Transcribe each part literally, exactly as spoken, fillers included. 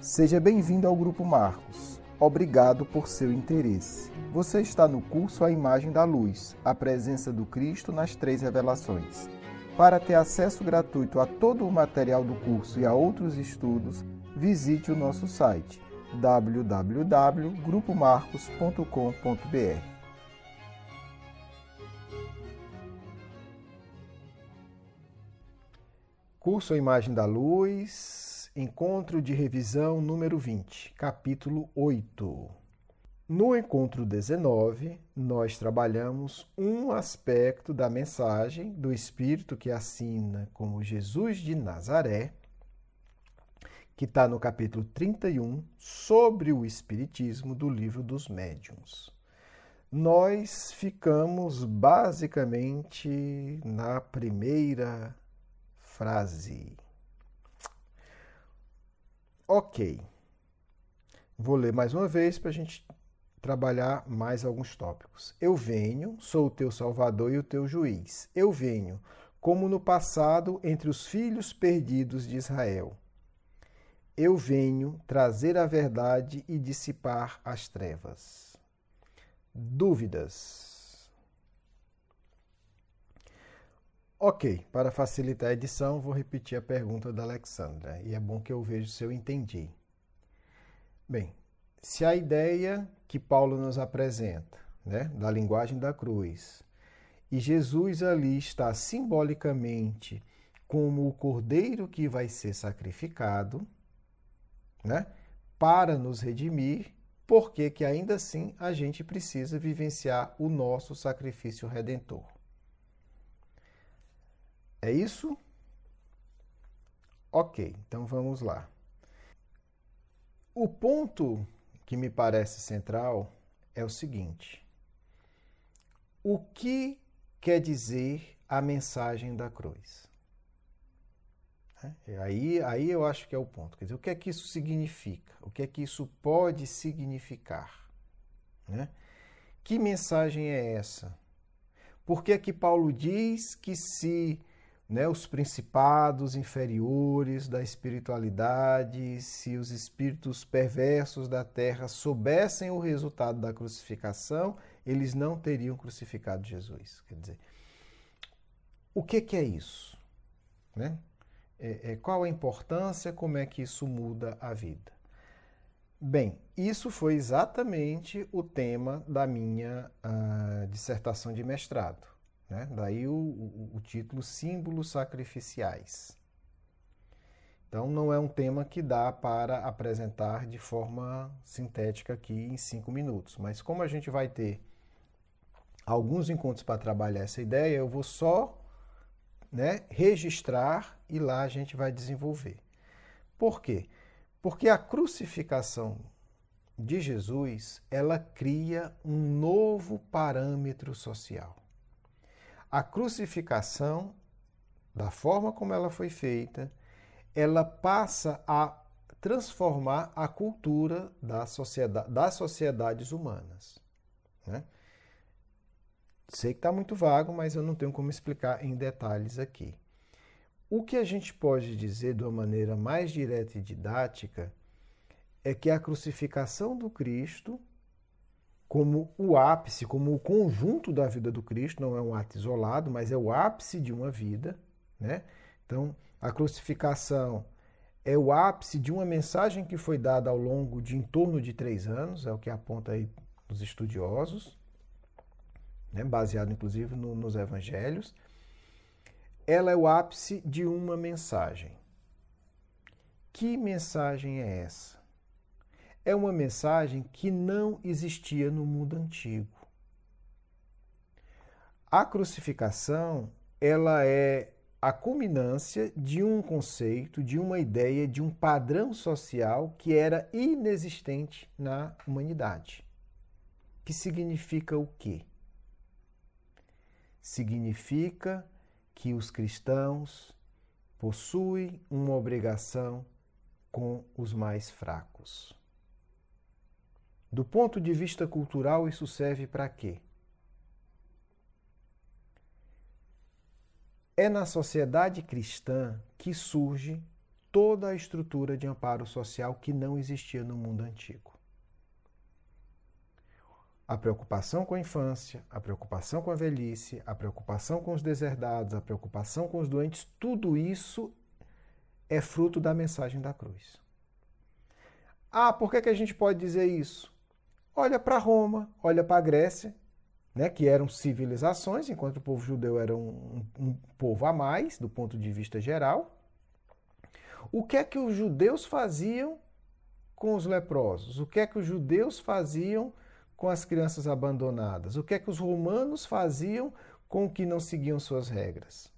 Seja bem-vindo ao Grupo Marcos. Obrigado por seu interesse. Você está no curso A Imagem da Luz, a presença do Cristo nas três revelações. Para ter acesso gratuito a todo o material do curso e a outros estudos, visite o nosso site w w w ponto grupo marcos ponto com ponto b r. Curso A Imagem da Luz, encontro de revisão número vinte, capítulo oito. No encontro dezenove, nós trabalhamos um aspecto da mensagem do Espírito que assina como Jesus de Nazaré, que está no capítulo trinta e um, sobre o Espiritismo do Livro dos Médiuns. Nós ficamos basicamente na primeira frase. Ok. Vou ler mais uma vez para a gente trabalhar mais alguns tópicos. Eu venho, sou o teu Salvador e o teu juiz. Eu venho, como no passado, entre os filhos perdidos de Israel. Eu venho trazer a verdade e dissipar as trevas. Dúvidas? Ok, para facilitar a edição, vou repetir a pergunta da Alexandra, e é bom que eu veja se eu entendi. Bem, se a ideia que Paulo nos apresenta, né, da linguagem da cruz, e Jesus ali está simbolicamente como o cordeiro que vai ser sacrificado, né, para nos redimir, por que que ainda assim a gente precisa vivenciar o nosso sacrifício redentor? É isso? Ok, então vamos lá. O ponto que me parece central é o seguinte: o que quer dizer a mensagem da cruz? É, aí, aí eu acho que é o ponto. Quer dizer, o que é que isso significa? O que é que isso pode significar? Né? Que mensagem é essa? Por que é que Paulo diz que se, né, os principados inferiores da espiritualidade, se os espíritos perversos da terra soubessem o resultado da crucificação, eles não teriam crucificado Jesus? Quer dizer, o que, que é isso? Né? É, é, qual a importância, como é que isso muda a vida? Bem, isso foi exatamente o tema da minha uh, dissertação de mestrado. Né? Daí o, o, o título Símbolos Sacrificiais. Então não é um tema que dá para apresentar de forma sintética aqui em cinco minutos, mas como a gente vai ter alguns encontros para trabalhar essa ideia, eu vou só, né, registrar e lá a gente vai desenvolver. Por quê? Porque a crucificação de Jesus, ela cria um novo parâmetro social. A crucificação, da forma como ela foi feita, ela passa a transformar a cultura da sociedade, das sociedades humanas. Né? Sei que está muito vago, mas eu não tenho como explicar em detalhes aqui. O que a gente pode dizer de uma maneira mais direta e didática é que a crucificação do Cristo, como o ápice, como o conjunto da vida do Cristo, não é um ato isolado, mas é o ápice de uma vida, né? Então, a crucificação é o ápice de uma mensagem que foi dada ao longo de em torno de três anos, é o que aponta aí os estudiosos, né? Baseado inclusive no, nos evangelhos. Ela é o ápice de uma mensagem. Que mensagem é essa? É uma mensagem que não existia no mundo antigo. A crucificação, ela é a culminância de um conceito, de uma ideia, de um padrão social que era inexistente na humanidade. Que significa o quê? Significa que os cristãos possuem uma obrigação com os mais fracos. Do ponto de vista cultural, isso serve para quê? É na sociedade cristã que surge toda a estrutura de amparo social que não existia no mundo antigo. A preocupação com a infância, a preocupação com a velhice, a preocupação com os deserdados, a preocupação com os doentes, tudo isso é fruto da mensagem da cruz. Ah, por que que a gente pode dizer isso? Olha para Roma, olha para a Grécia, né, que eram civilizações, enquanto o povo judeu era um, um, um povo a mais, do ponto de vista geral. O que é que os judeus faziam com os leprosos? O que é que os judeus faziam com as crianças abandonadas? O que é que os romanos faziam com o que não seguiam suas regras?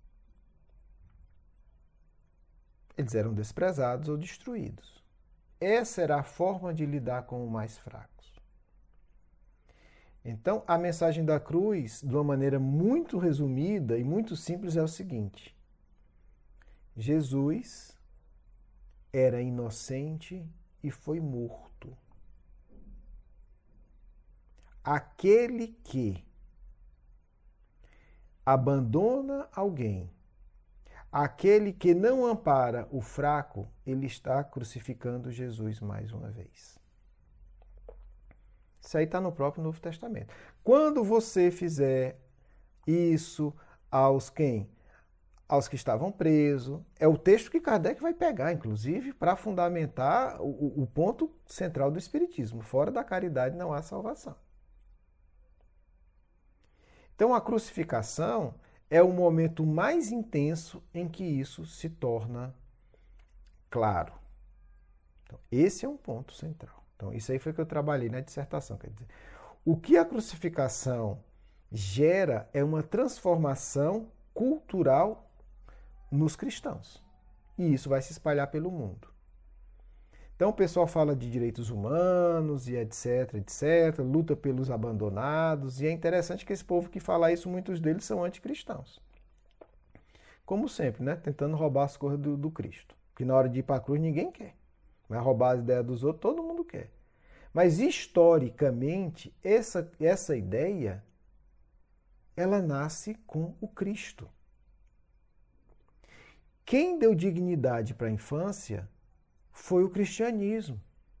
Eles eram desprezados ou destruídos. Essa era a forma de lidar com os mais fracos. Então, a mensagem da cruz, de uma maneira muito resumida e muito simples, é o seguinte: Jesus era inocente e foi morto. Aquele que abandona alguém, aquele que não ampara o fraco, ele está crucificando Jesus mais uma vez. Isso aí está no próprio Novo Testamento. Quando você fizer isso aos quem? Aos que estavam presos, é o texto que Kardec vai pegar, inclusive, para fundamentar o, o ponto central do Espiritismo. Fora da caridade não há salvação. Então, a crucificação é o momento mais intenso em que isso se torna claro. Então, esse é um ponto central. Então, isso aí foi que eu trabalhei na dissertação. Quer dizer, o que a crucificação gera é uma transformação cultural nos cristãos. E isso vai se espalhar pelo mundo. Então, o pessoal fala de direitos humanos e etc, etc, luta pelos abandonados, e é interessante que esse povo que fala isso, muitos deles são anticristãos. Como sempre, né? Tentando roubar as coisas do, do Cristo. Porque na hora de ir para a cruz ninguém quer. Mas roubar as ideias dos outros, todo mundo quer. Mas, historicamente, essa, essa ideia, ela nasce com o Cristo. Quem deu dignidade para a infância foi o cristianismo.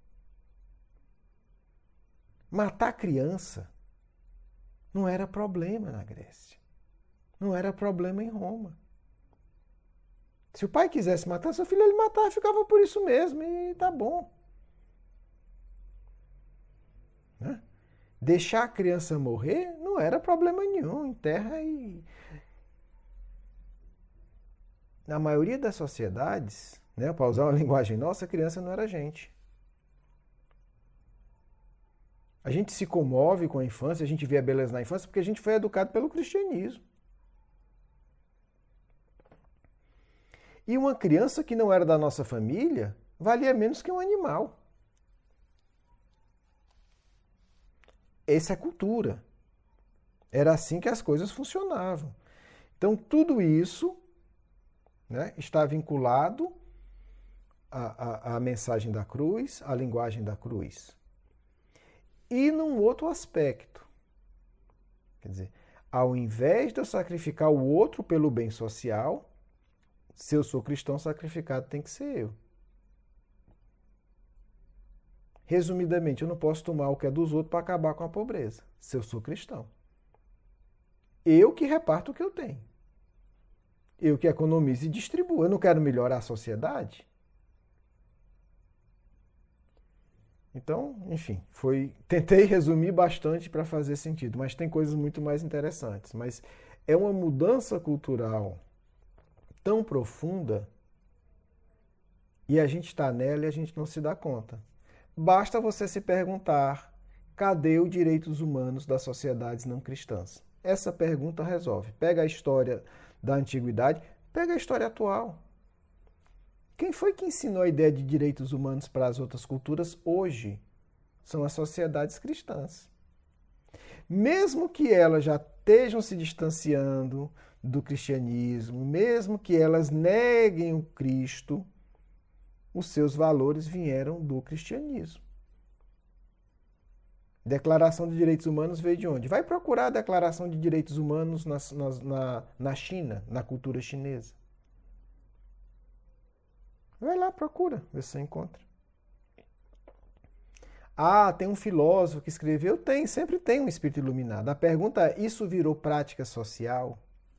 Matar criança não era problema na Grécia. Não era problema em Roma. Se o pai quisesse matar seu filho, ele matava, ficava por isso mesmo e tá bom. Né? Deixar a criança morrer não era problema nenhum. Enterra e... Na maioria das sociedades, né, para usar uma linguagem nossa, a criança não era gente. A gente se comove com a infância, a gente vê a beleza na infância porque a gente foi educado pelo cristianismo. E uma criança que não era da nossa família valia menos que um animal. Essa é a cultura. Era assim que as coisas funcionavam. Então, tudo isso, né, está vinculado à, à, à mensagem da cruz, à linguagem da cruz. E num outro aspecto. Quer dizer, ao invés de eu sacrificar o outro pelo bem social, se eu sou cristão, sacrificado tem que ser eu. Resumidamente, eu não posso tomar o que é dos outros para acabar com a pobreza, se eu sou cristão. Eu que reparto o que eu tenho. Eu que economizo e distribuo. Eu não quero melhorar a sociedade? Então, enfim, foi, tentei resumir bastante para fazer sentido, mas tem coisas muito mais interessantes. Mas é uma mudança cultural tão profunda e a gente está nela e a gente não se dá conta. Basta você se perguntar: cadê os direitos humanos das sociedades não cristãs? Essa pergunta resolve. Pega a história da antiguidade, pega a história atual. Quem foi que ensinou a ideia de direitos humanos para as outras culturas hoje? São as sociedades cristãs. Mesmo que elas já estejam se distanciando do cristianismo, mesmo que elas neguem o Cristo, os seus valores vieram do cristianismo. Declaração de Direitos Humanos veio de onde? Vai procurar a Declaração de Direitos Humanos na, na, na China, na cultura chinesa. Vai lá, procura, vê se você encontra. Ah, tem um filósofo que escreveu? Tem, sempre tem um espírito iluminado. A pergunta é, isso virou prática social?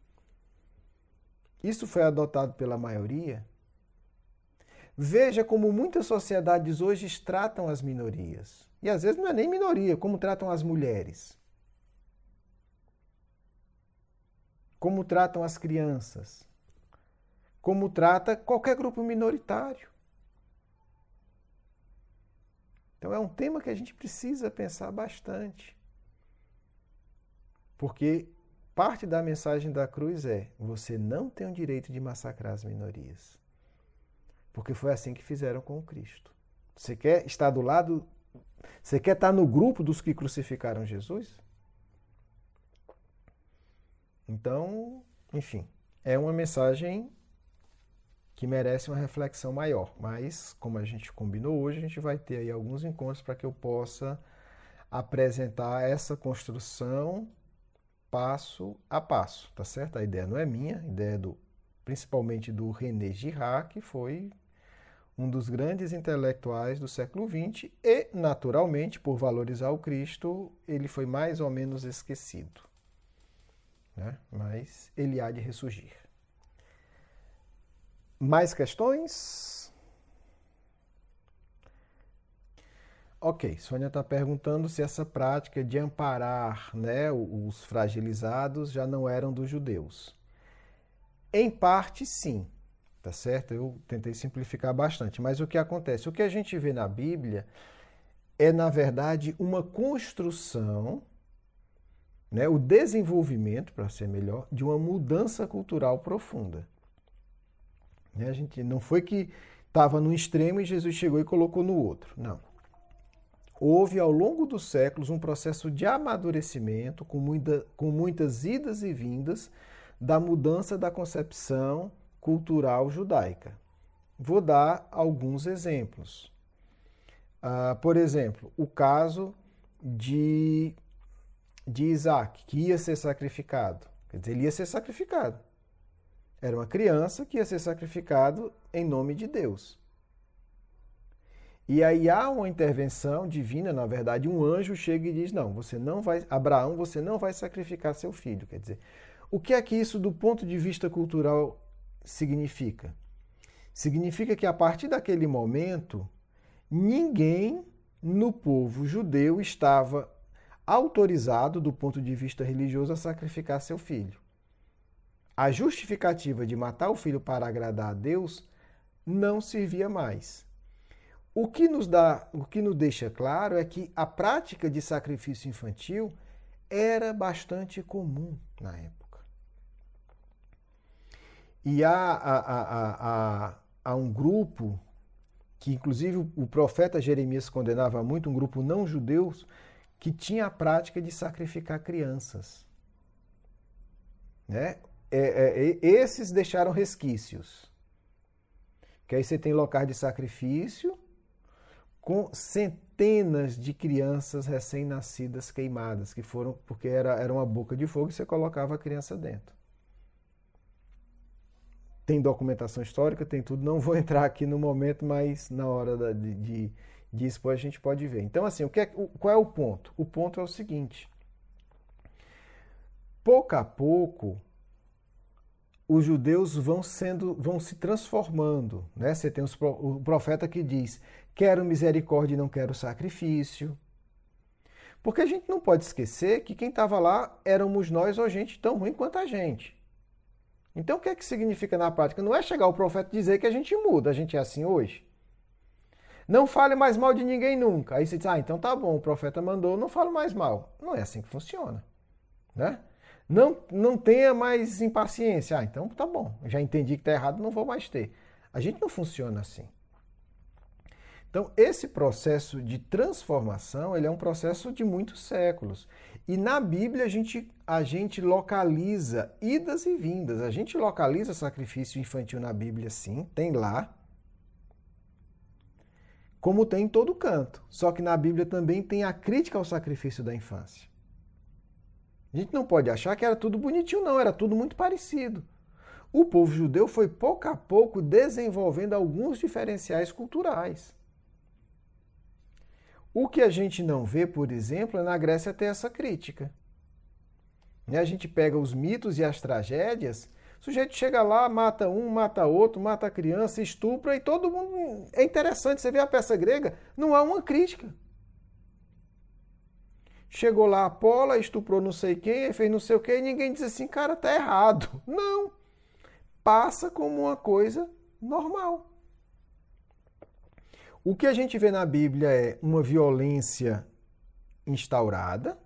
Isso foi adotado pela maioria? Veja como muitas sociedades hoje tratam as minorias. E às vezes não é nem minoria, como tratam as mulheres. Como tratam as crianças. Como trata qualquer grupo minoritário. Então é um tema que a gente precisa pensar bastante. Porque parte da mensagem da cruz é: você não tem o direito de massacrar as minorias. Porque foi assim que fizeram com o Cristo. Você quer estar do lado, você quer estar no grupo dos que crucificaram Jesus? Então, enfim, é uma mensagem que merece uma reflexão maior. Mas, como a gente combinou hoje, a gente vai ter aí alguns encontros para que eu possa apresentar essa construção passo a passo, tá certo? A ideia não é minha, a ideia é do, principalmente do René Girard, que foi um dos grandes intelectuais do século vinte e, naturalmente, por valorizar o Cristo, ele foi mais ou menos esquecido, né? Mas ele há de ressurgir. Mais questões? Ok, Sônia está perguntando se essa prática de amparar, né, os fragilizados já não eram dos judeus. Em parte, sim, tá certo? Eu tentei simplificar bastante, mas o que acontece? O que a gente vê na Bíblia é, na verdade, uma construção, né, o desenvolvimento, para ser melhor, de uma mudança cultural profunda. A gente não foi que estava no extremo e Jesus chegou e colocou no outro. Não. Houve, ao longo dos séculos, um processo de amadurecimento, com, muita, com muitas idas e vindas, da mudança da concepção cultural judaica. Vou dar alguns exemplos. Ah, por exemplo, o caso de, de Isaac, que ia ser sacrificado. Quer dizer, ele ia ser sacrificado. Era uma criança que ia ser sacrificado em nome de Deus. E aí há uma intervenção divina, na verdade, um anjo chega e diz: não, você não vai, Abraão, você não vai sacrificar seu filho. Quer dizer, o que é que isso, do ponto de vista cultural, significa? Significa que a partir daquele momento, ninguém no povo judeu estava autorizado, do ponto de vista religioso, a sacrificar seu filho. A justificativa de matar o filho para agradar a Deus não servia mais. O que nos dá, o que nos deixa claro é que a prática de sacrifício infantil era bastante comum na época. E há, há, há, há, há um grupo que, inclusive, o profeta Jeremias condenava muito, um grupo não judeus, que tinha a prática de sacrificar crianças. Né? É, é, esses deixaram resquícios. Que aí você tem locais de sacrifício com centenas de crianças recém-nascidas queimadas, que foram porque era, era uma boca de fogo e você colocava a criança dentro. Tem documentação histórica, tem tudo. Não vou entrar aqui no momento, mas na hora da, de, de, de expor a gente pode ver. Então, assim, o que é, o, qual é o ponto? O ponto é o seguinte. Pouco a pouco, os judeus vão sendo, vão se transformando, né? Você tem os, o profeta que diz: quero misericórdia e não quero sacrifício. Porque a gente não pode esquecer que quem estava lá éramos nós ou gente tão ruim quanto a gente. Então o que é que significa na prática? Não é chegar o profeta e dizer que a gente muda, a gente é assim hoje. Não fale mais mal de ninguém nunca. Aí você diz: ah, então tá bom, o profeta mandou, não falo mais mal. Não é assim que funciona, né? Não, não tenha mais impaciência. Ah, então tá bom, já entendi que está errado, não vou mais ter. A gente não funciona assim. Então, esse processo de transformação, ele é um processo de muitos séculos. E na Bíblia a gente, a gente localiza idas e vindas. A gente localiza sacrifício infantil na Bíblia, sim, tem lá. Como tem em todo canto. Só que na Bíblia também tem a crítica ao sacrifício da infância. A gente não pode achar que era tudo bonitinho, não. Era tudo muito parecido. o povo judeu foi pouco a pouco desenvolvendo alguns diferenciais culturais. O que a gente não vê, por exemplo, é na Grécia ter essa crítica. A gente pega os mitos e as tragédias, o sujeito chega lá, mata um, mata outro, mata a criança, estupra e todo mundo... É interessante, você vê a peça grega, não há uma crítica. Chegou lá a Pola, estuprou não sei quem, fez não sei o quê, e ninguém diz assim, cara, tá errado. Não. Passa como uma coisa normal. O que a gente vê na Bíblia é uma violência instaurada,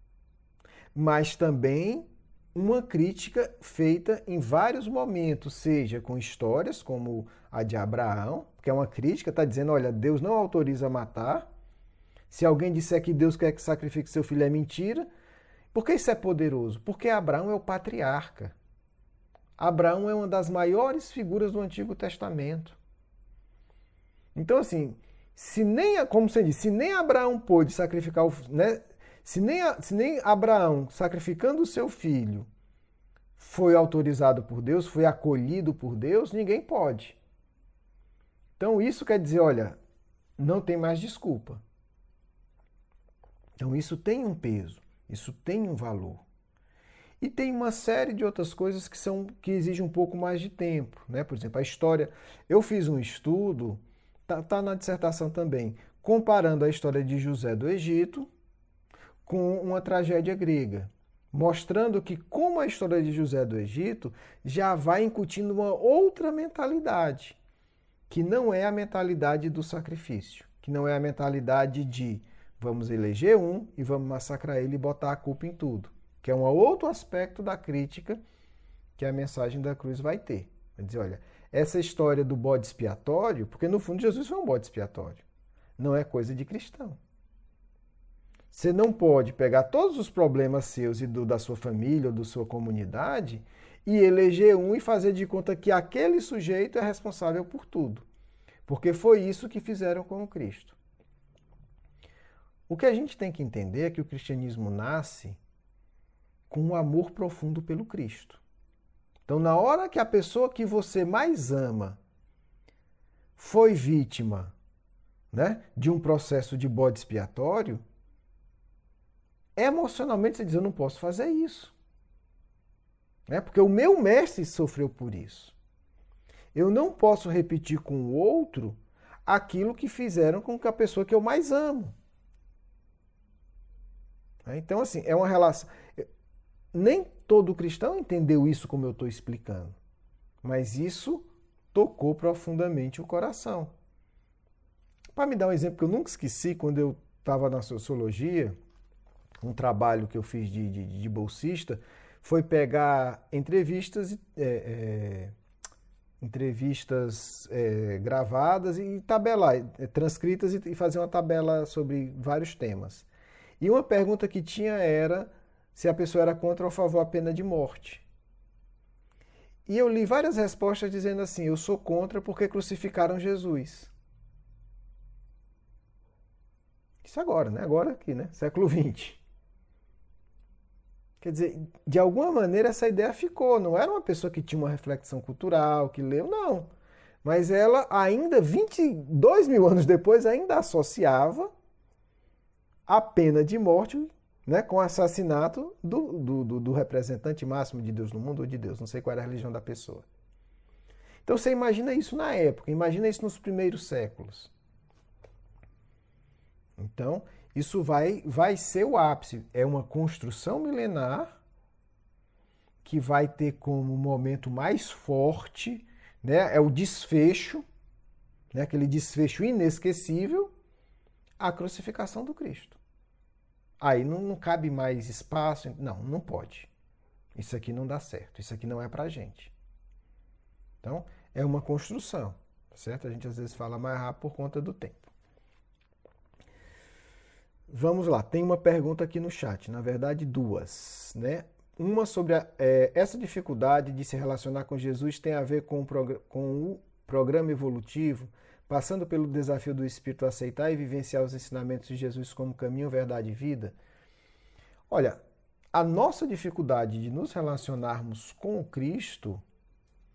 mas também uma crítica feita em vários momentos, seja com histórias como a de Abraão, que é uma crítica, está dizendo, olha, Deus não autoriza matar. Se alguém disser que Deus quer que sacrifique seu filho, é mentira. Por que isso é poderoso? Porque Abraão é o patriarca. Abraão é uma das maiores figuras do Antigo Testamento. Então, assim, se nem, como você disse, se nem Abraão pôde sacrificar o... Né, se, nem, se nem Abraão, sacrificando o seu filho, foi autorizado por Deus, foi acolhido por Deus, ninguém pode. Então, isso quer dizer, olha, não tem mais desculpa. Então, isso tem um peso, isso tem um valor. E tem uma série de outras coisas que, são, que exigem um pouco mais de tempo, né? Por exemplo, a história... Eu fiz um estudo, tá, tá na dissertação também, comparando a história de José do Egito com uma tragédia grega, mostrando que, como a história de José do Egito, já vai incutindo uma outra mentalidade, que não é a mentalidade do sacrifício, que não é a mentalidade de vamos eleger um e vamos massacrar ele e botar a culpa em tudo, que é um outro aspecto da crítica que a mensagem da cruz vai ter. Vai dizer, olha, essa história do bode expiatório, porque no fundo Jesus foi um bode expiatório, não é coisa de cristão. Você não pode pegar todos os problemas seus e do, da sua família ou da sua comunidade e eleger um e fazer de conta que aquele sujeito é responsável por tudo. Porque foi isso que fizeram com o Cristo. O que a gente tem que entender é que o cristianismo nasce com um amor profundo pelo Cristo. Então, na hora que a pessoa que você mais ama foi vítima, né, de um processo de bode expiatório, emocionalmente você diz, eu não posso fazer isso. Né? Porque o meu mestre sofreu por isso. Eu não posso repetir com o outro aquilo que fizeram com a pessoa que eu mais amo. Então, assim, é uma relação... Nem todo cristão entendeu isso como eu estou explicando, mas isso tocou profundamente o coração. Para me dar um exemplo que eu nunca esqueci, quando eu estava na sociologia, um trabalho que eu fiz de, de, de bolsista, foi pegar entrevistas, é, é, entrevistas é, gravadas e tabelar, é, transcritas e, e fazer uma tabela sobre vários temas. E uma pergunta que tinha era se a pessoa era contra ou a favor da pena de morte. E eu li várias respostas dizendo assim, eu sou contra porque crucificaram Jesus. Isso agora, né? Agora aqui, né? século vinte. Quer dizer, de alguma maneira essa ideia ficou. Não era uma pessoa que tinha uma reflexão cultural, que leu, não. Mas ela ainda, vinte e dois mil anos depois, ainda associava a pena de morte, né, com o assassinato do, do, do, do representante máximo de Deus no mundo, ou de Deus, não sei qual era a religião da pessoa. Então você imagina isso na época, imagina isso nos primeiros séculos. Então, isso vai, vai ser o ápice. É uma construção milenar que vai ter como momento mais forte, né, é o desfecho, né, aquele desfecho inesquecível, a crucificação do Cristo. Aí não, não cabe mais espaço. Não, não pode. Isso aqui não dá certo. Isso aqui não é pra gente. Então, é uma construção, certo? A gente às vezes fala mais rápido por conta do tempo. Vamos lá, tem uma pergunta aqui no chat, na verdade duas, né? Uma sobre a, é, essa dificuldade de se relacionar com Jesus tem a ver com o, progr com o programa evolutivo, passando pelo desafio do espírito aceitar e vivenciar os ensinamentos de Jesus como caminho, verdade e vida? Olha, a nossa dificuldade de nos relacionarmos com o Cristo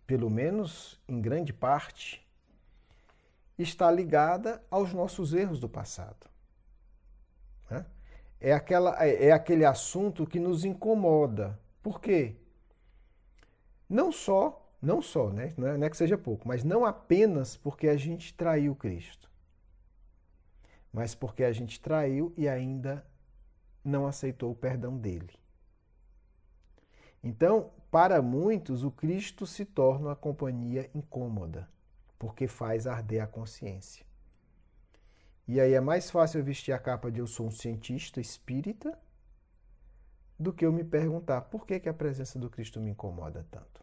pelo menos em grande parte, está ligada aos nossos erros do passado. Né? É, aquela, é, é aquele assunto que nos incomoda. Por quê? Não só, não só, né? não, é, não é que seja pouco, mas não apenas porque a gente traiu Cristo, mas porque a gente traiu e ainda não aceitou o perdão dele. Então, para muitos, o Cristo se torna uma companhia incômoda, porque faz arder a consciência. E aí é mais fácil eu vestir a capa de eu sou um cientista espírita do que eu me perguntar por que, que a presença do Cristo me incomoda tanto.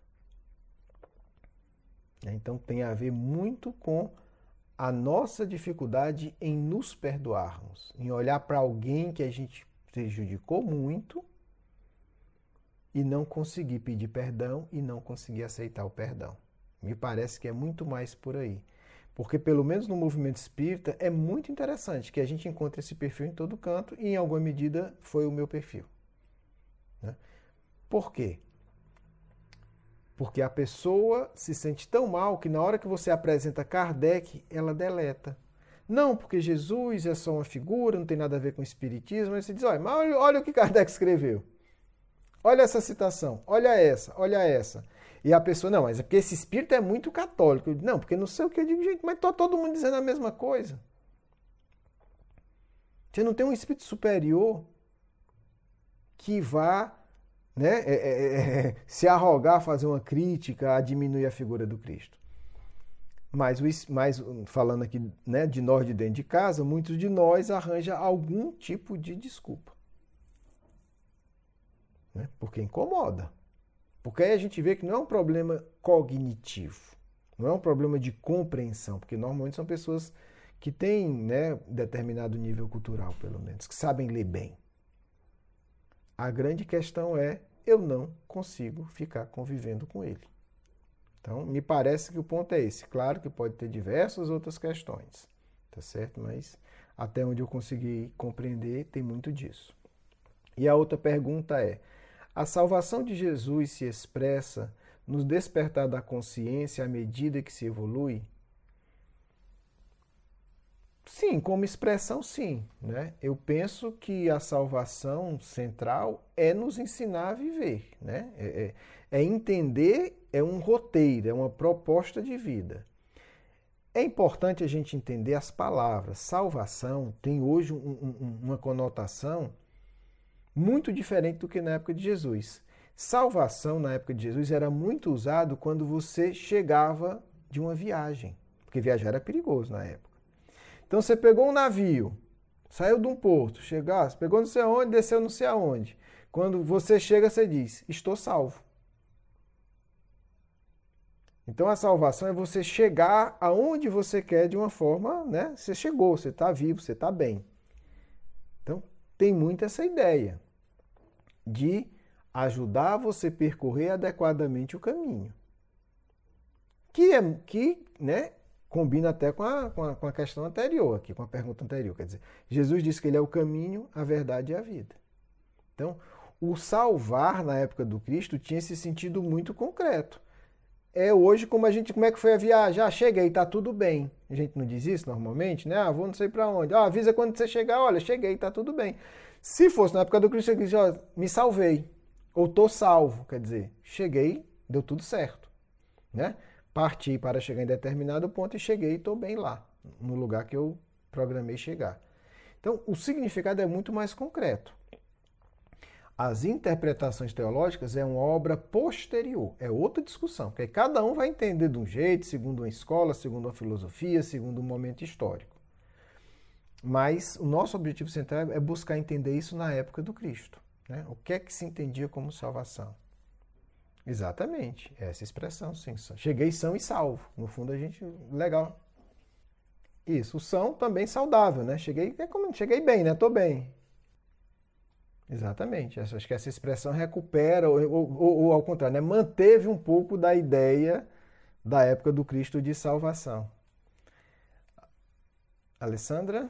Então tem a ver muito com a nossa dificuldade em nos perdoarmos, em olhar para alguém que a gente prejudicou muito e não conseguir pedir perdão e não conseguir aceitar o perdão. Me parece que é muito mais por aí. Porque, pelo menos no movimento espírita, é muito interessante que a gente encontre esse perfil em todo canto e, em alguma medida, foi o meu perfil. Né? Por quê? Porque a pessoa se sente tão mal que, na hora que você apresenta Kardec, ela deleta. Não, porque Jesus é só uma figura, não tem nada a ver com o espiritismo. Aí você diz, olha, mas olha, olha o que Kardec escreveu. Olha essa citação, olha essa, olha essa. E a pessoa, não, mas é porque esse espírito é muito católico. Eu digo, não, porque não sei o que eu digo, gente, mas está todo mundo dizendo a mesma coisa. Você não tem um espírito superior que vá né, é, é, é, se arrogar a fazer uma crítica, a diminuir a figura do Cristo. Mas, mas falando aqui né, de nós de dentro de casa, muitos de nós arranjam algum tipo de desculpa. Né, porque incomoda. Porque aí a gente vê que não é um problema cognitivo, não é um problema de compreensão, porque normalmente são pessoas que têm né, determinado nível cultural, pelo menos, que sabem ler bem. A grande questão é, eu não consigo ficar convivendo com ele. Então, me parece que o ponto é esse. Claro que pode ter diversas outras questões, tá certo? Mas até onde eu consegui compreender, tem muito disso. E a outra pergunta é, a salvação de Jesus se expressa no despertar da consciência à medida que se evolui? Sim, como expressão, sim. Né? Eu penso que a salvação central é nos ensinar a viver. Né? É, é, é entender, é um roteiro, é uma proposta de vida. É importante a gente entender as palavras. Salvação tem hoje um, um, uma conotação muito diferente do que na época de Jesus. Salvação, na época de Jesus, era muito usado quando você chegava de uma viagem, porque viajar era perigoso na época. Então você pegou um navio, saiu de um porto, chegasse, pegou não sei aonde, desceu não sei aonde. Quando você chega, você diz, estou salvo. Então a salvação é você chegar aonde você quer de uma forma, né? Você chegou, você está vivo, você está bem. Então, tem muito essa ideia de ajudar você a percorrer adequadamente o caminho. Que, é, que né, combina até com a, com, a, com a questão anterior, aqui, com a pergunta anterior. Quer dizer, Jesus disse que ele é o caminho, a verdade e a vida. Então, o salvar na época do Cristo tinha esse sentido muito concreto. É hoje como a gente, como é que foi a viagem? Ah, cheguei, tá tudo bem. A gente não diz isso normalmente, né? Ah, vou não sei para onde. Ah, avisa quando você chegar, olha, cheguei, tá tudo bem. Se fosse na época do Cristo, ele dizia, ó, me salvei, ou tô salvo, quer dizer, cheguei, deu tudo certo, né? Parti para chegar em determinado ponto e cheguei e estou bem lá, no lugar que eu programei chegar. Então, o significado é muito mais concreto. As interpretações teológicas é uma obra posterior, é outra discussão, porque cada um vai entender de um jeito, segundo uma escola, segundo uma filosofia, segundo um momento histórico. Mas o nosso objetivo central é buscar entender isso na época do Cristo. Né? O que é que se entendia como salvação? Exatamente, essa expressão, sim. Cheguei são e salvo. No fundo, a gente... Legal. Isso, o são também saudável, né? Cheguei, é como, cheguei bem, né? Tô bem. Exatamente. Acho que essa expressão recupera, ou, ou, ou ao contrário, né? Manteve um pouco da ideia da época do Cristo de salvação. Alessandra?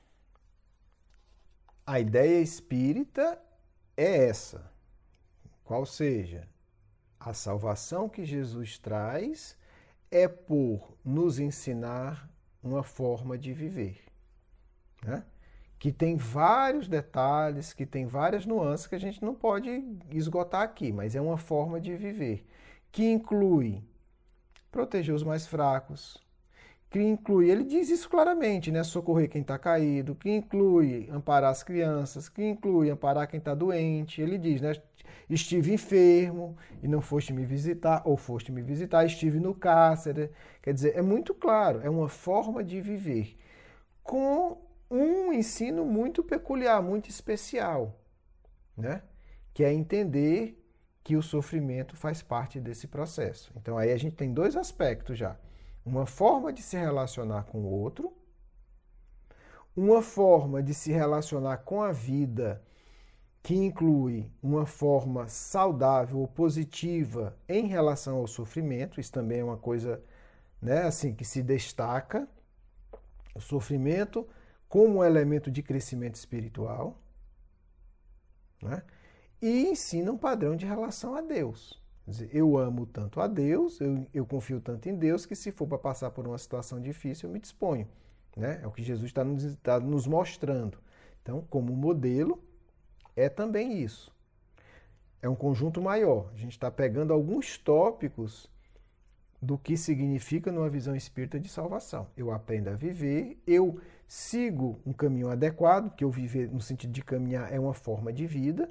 A ideia espírita é essa. Qual seja? A salvação que Jesus traz é por nos ensinar uma forma de viver, né? Que tem vários detalhes, que tem várias nuances que a gente não pode esgotar aqui, mas é uma forma de viver que inclui proteger os mais fracos, que inclui, ele diz isso claramente, né? Socorrer quem está caído, que inclui amparar as crianças, que inclui amparar quem está doente. Ele diz, né? Estive enfermo e não foste me visitar, ou foste me visitar, estive no cárcere. Quer dizer, é muito claro, é uma forma de viver com um ensino muito peculiar, muito especial, né? Que é entender que o sofrimento faz parte desse processo. Então aí a gente tem dois aspectos já. Uma forma de se relacionar com o outro, uma forma de se relacionar com a vida que inclui uma forma saudável ou positiva em relação ao sofrimento. Isso também é uma coisa, né, assim, que se destaca. O sofrimento como um elemento de crescimento espiritual, né? E ensina um padrão de relação a Deus. Quer dizer, eu amo tanto a Deus, eu, eu confio tanto em Deus, que se for para passar por uma situação difícil, eu me disponho, né? É o que Jesus está nos, tá nos mostrando. Então, como modelo, é também isso. É um conjunto maior. A gente está pegando alguns tópicos do que significa numa visão espírita de salvação. Eu aprendo a viver, eu sigo um caminho adequado, que eu viver no sentido de caminhar é uma forma de vida.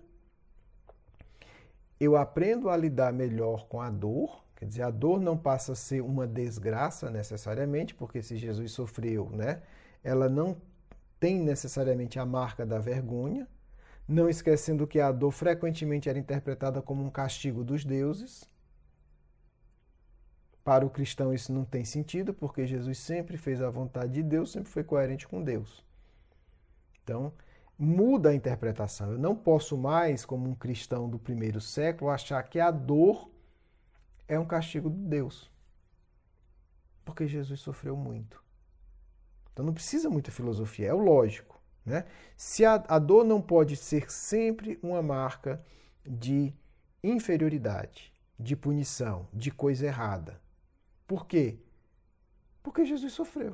Eu aprendo a lidar melhor com a dor, quer dizer, a dor não passa a ser uma desgraça necessariamente, porque se Jesus sofreu, né, ela não tem necessariamente a marca da vergonha, não esquecendo que a dor frequentemente era interpretada como um castigo dos deuses. Para o cristão isso não tem sentido, porque Jesus sempre fez a vontade de Deus, sempre foi coerente com Deus. Então, muda a interpretação. Eu não posso mais, como um cristão do primeiro século, achar que a dor é um castigo de Deus. Porque Jesus sofreu muito. Então não precisa muita filosofia, é o lógico, né? Se a, a dor não pode ser sempre uma marca de inferioridade, de punição, de coisa errada. Por quê? Porque Jesus sofreu.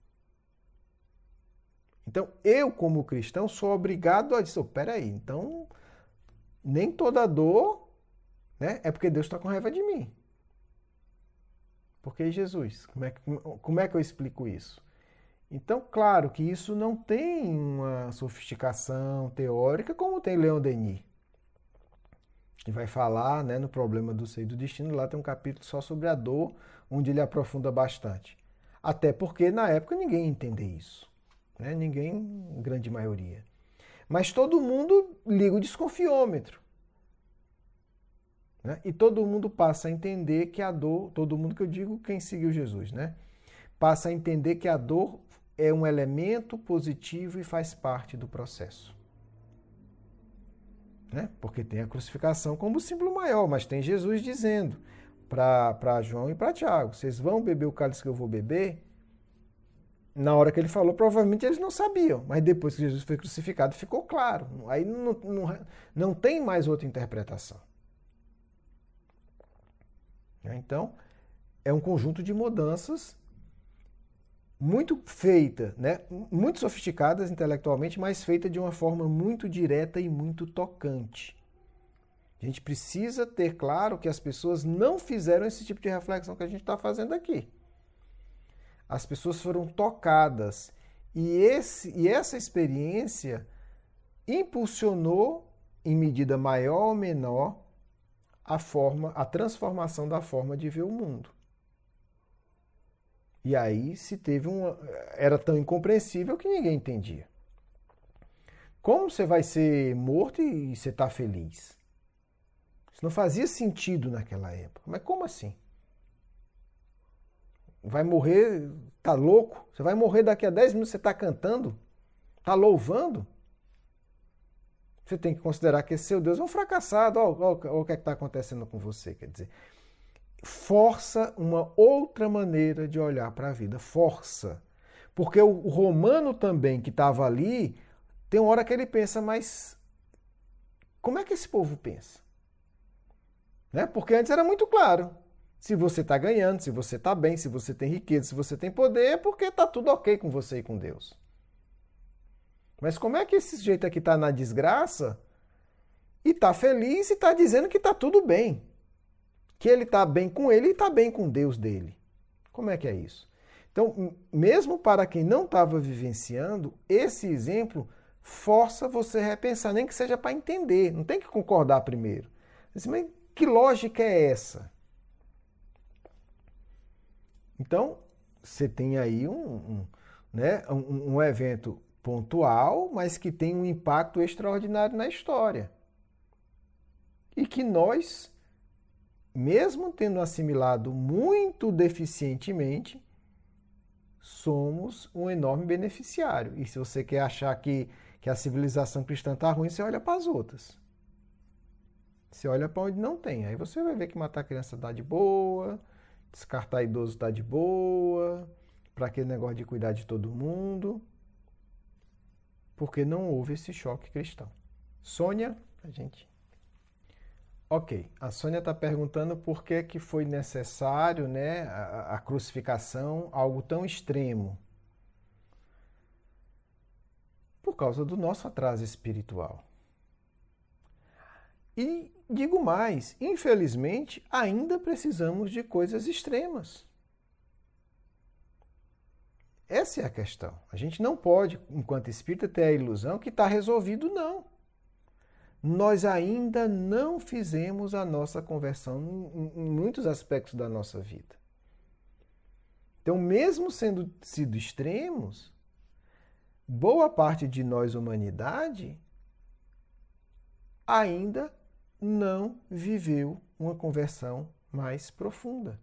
Então, eu, como cristão, sou obrigado a dizer, oh, peraí, então, nem toda dor, né, é porque Deus está com raiva de mim. Porque Jesus, como é, que, como é que eu explico isso? Então, claro que isso não tem uma sofisticação teórica como tem Leon Denis, que vai falar, né, no Problema do Ser e do Destino, lá tem um capítulo só sobre a dor, onde ele aprofunda bastante. Até porque, na época, ninguém ia entender isso. Né? Ninguém, grande maioria. Mas todo mundo liga o desconfiômetro. Né? E todo mundo passa a entender que a dor, todo mundo que eu digo, quem seguiu Jesus, né? Passa a entender que a dor é um elemento positivo e faz parte do processo. Né? Porque tem a crucificação como símbolo maior, mas tem Jesus dizendo para João e para Tiago, vocês vão beber o cálice que eu vou beber? Na hora que ele falou, provavelmente eles não sabiam, mas depois que Jesus foi crucificado ficou claro. Aí não, não, não tem mais outra interpretação. Então, é um conjunto de mudanças muito feita, né? Muito sofisticadas intelectualmente, mas feita de uma forma muito direta e muito tocante. A gente precisa ter claro que as pessoas não fizeram esse tipo de reflexão que a gente está fazendo aqui. As pessoas foram tocadas e, esse, e essa experiência impulsionou, em medida maior ou menor, a, forma, a transformação da forma de ver o mundo. E aí se teve uma... Era tão incompreensível que ninguém entendia. Como você vai ser morto e você está feliz? Isso não fazia sentido naquela época. Mas como assim? Vai morrer, tá louco? Você vai morrer daqui a dez minutos, você está cantando? Está louvando? Você tem que considerar que esse seu Deus é um fracassado. Olha, olha, olha o que é está acontecendo com você. Quer dizer, força uma outra maneira de olhar para a vida. Força. Porque o romano também, que estava ali, tem uma hora que ele pensa, mas como é que esse povo pensa? Né? Porque antes era muito claro. Se você está ganhando, se você está bem, se você tem riqueza, se você tem poder, é porque está tudo ok com você e com Deus. Mas como é que esse sujeito aqui está na desgraça e está feliz e está dizendo que está tudo bem? Que ele está bem com ele e está bem com Deus dele. Como é que é isso? Então, mesmo para quem não estava vivenciando, esse exemplo força você a repensar, nem que seja para entender, não tem que concordar primeiro. Mas que lógica é essa? Então, você tem aí um, um, né, um, um evento pontual, mas que tem um impacto extraordinário na história. E que nós, mesmo tendo assimilado muito deficientemente, somos um enorme beneficiário. E se você quer achar que, que a civilização cristã está ruim, você olha para as outras. Você olha para onde não tem. Aí você vai ver que matar criança dá de boa, descartar idoso dá de boa, para aquele negócio de cuidar de todo mundo. Porque não houve esse choque cristão. Sônia, a gente... Ok, a Sônia está perguntando por que, que foi necessário, né, a, a crucificação, algo tão extremo. Por causa do nosso atraso espiritual. E digo mais, infelizmente, ainda precisamos de coisas extremas. Essa é a questão. A gente não pode, enquanto espírita, ter a ilusão que está resolvido, não. Nós ainda não fizemos a nossa conversão em, em muitos aspectos da nossa vida. Então, mesmo sendo sido extremos, boa parte de nós, humanidade, ainda não viveu uma conversão mais profunda.